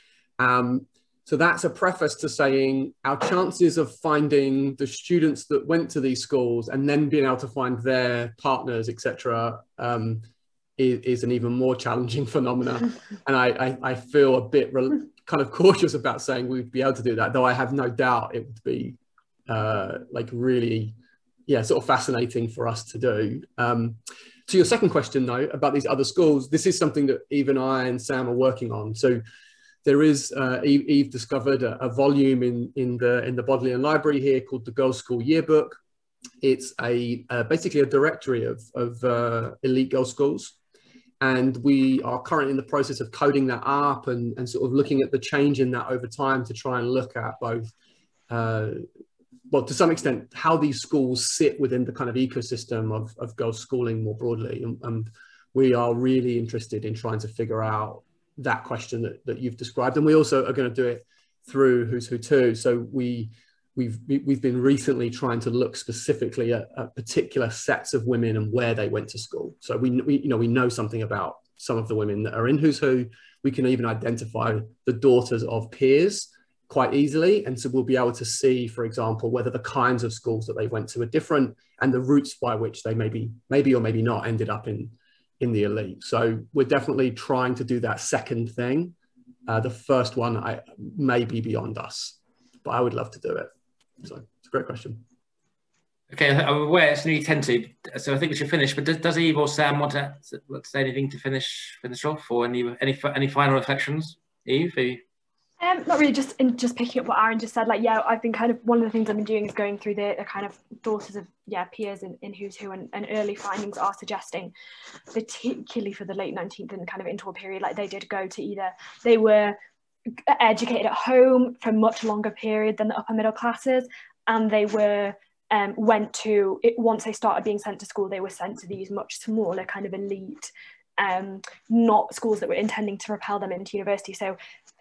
Um, so that's a preface to saying our chances of finding the students that went to these schools and then being able to find their partners, et cetera, um, is, is an even more challenging phenomenon. And I, I, I feel a bit kind of cautious about saying we'd be able to do that, though I have no doubt it would be uh, like really, yeah, sort of fascinating for us to do. Um, to your second question, though, about these other schools, this is something that even I and Sam are working on. So there is, uh, Eve, Eve discovered a, a volume in, in, the, in the Bodleian Library here called the Girls' School Yearbook. It's a uh, basically a directory of, of uh, elite girls' schools. And we are currently in the process of coding that up and, and sort of looking at the change in that over time to try and look at both, uh, well, to some extent, how these schools sit within the kind of ecosystem of, of girls' schooling more broadly. And, and we are really interested in trying to figure out that question that, that you've described. And we also are going to do it through Who's Who too. So we, we've, we've been recently trying to look specifically at, at particular sets of women and where they went to school. So we, we, you know, we know something about some of the women that are in Who's Who. We can even identify the daughters of peers quite easily. And so we'll be able to see, for example, whether the kinds of schools that they went to are different and the routes by which they maybe, maybe or maybe not ended up in, in the elite. So we're definitely trying to do that second thing. Uh, the first one I, may be beyond us, but I would love to do it. So it's a great question. Okay, I'm aware it's nearly ten to, so I think we should finish. But does, does Eve or Sam want to, want to say anything to finish finish off, or any any any final reflections? Eve, are you? Um, not really, just in just picking up what Aaron just said. Like, yeah, I've been kind of, one of the things I've been doing is going through the, the kind of daughters of, yeah, peers in, in Who's Who, and, and early findings are suggesting, particularly for the late nineteenth and kind of into a period, like they did go to either, they were educated at home for a much longer period than the upper middle classes, and they were, um, went to, it, once they started being sent to school, they were sent to these much smaller kind of elite, um, not schools that were intending to propel them into university. So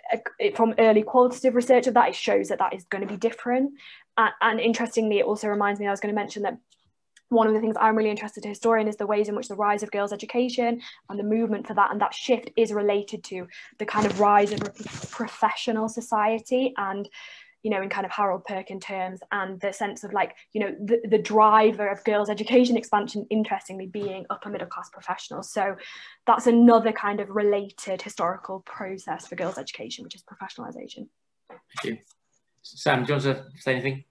from early qualitative research of that, it shows that that is going to be different. Uh, and interestingly, it also reminds me, I was going to mention that one of the things I'm really interested in historian is the ways in which the rise of girls' education and the movement for that and that shift is related to the kind of rise of a professional society, and, you know, in kind of Harold Perkin terms, and the sense of like, you know, the, the driver of girls' education expansion, interestingly, being upper middle class professionals. So that's another kind of related historical process for girls' education, which is professionalisation. Thank you. Sam, do you want to say anything?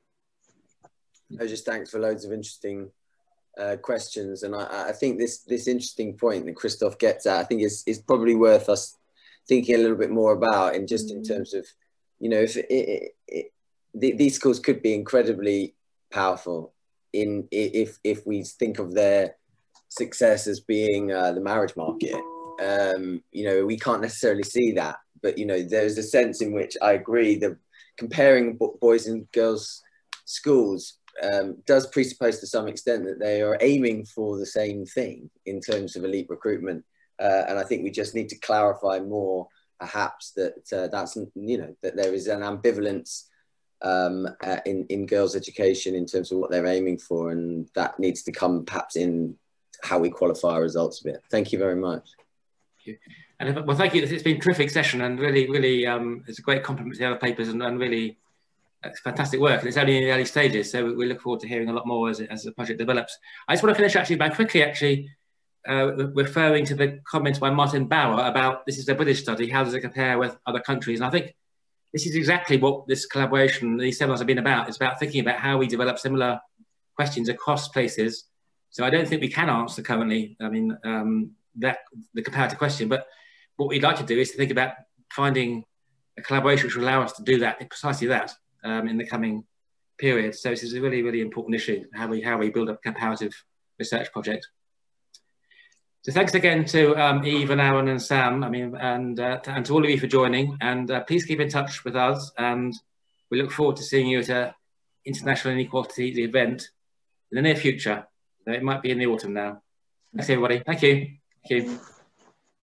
No, just thanks for loads of interesting uh, questions. And I, I think this this interesting point that Christoph gets at, I think is, is probably worth us thinking a little bit more about, and just in terms of, you know, if it, it, it, the, these schools could be incredibly powerful in if if we think of their success as being uh, the marriage market. Um, you know, we can't necessarily see that, but you know, there's a sense in which I agree that comparing boys and girls schools um, does presuppose to some extent that they are aiming for the same thing in terms of elite recruitment. Uh, and I think we just need to clarify more, perhaps, that uh, that's, you know, that there is an ambivalence um, uh, in, in girls' education in terms of what they're aiming for. And that needs to come perhaps in how we qualify our results a bit. Thank you very much. Thank you. And well, thank you. It's been a terrific session, and really, really, um, it's a great compliment to the other papers, and, and really, it's fantastic work. And it's only in the early stages, so we, we look forward to hearing a lot more as, it, as the project develops. I just want to finish actually by quickly actually uh, referring to the comments by Martin Bauer about this is a British study, how does it compare with other countries? And I think this is exactly what this collaboration, these seminars have been about. It's about thinking about how we develop similar questions across places. So I don't think we can answer currently, I mean, um, that the comparative question, but what we'd like to do is to think about finding a collaboration which will allow us to do that, precisely that, um, in the coming period. So this is a really, really important issue, how we how we build a comparative research project. So thanks again to um, Eve and Aaron and Sam, I mean, and, uh, to, and to all of you for joining. And uh, please keep in touch with us, and we look forward to seeing you at an International Inequality event in the near future. It might be in the autumn now. Thanks, everybody. Thank you. Thank you.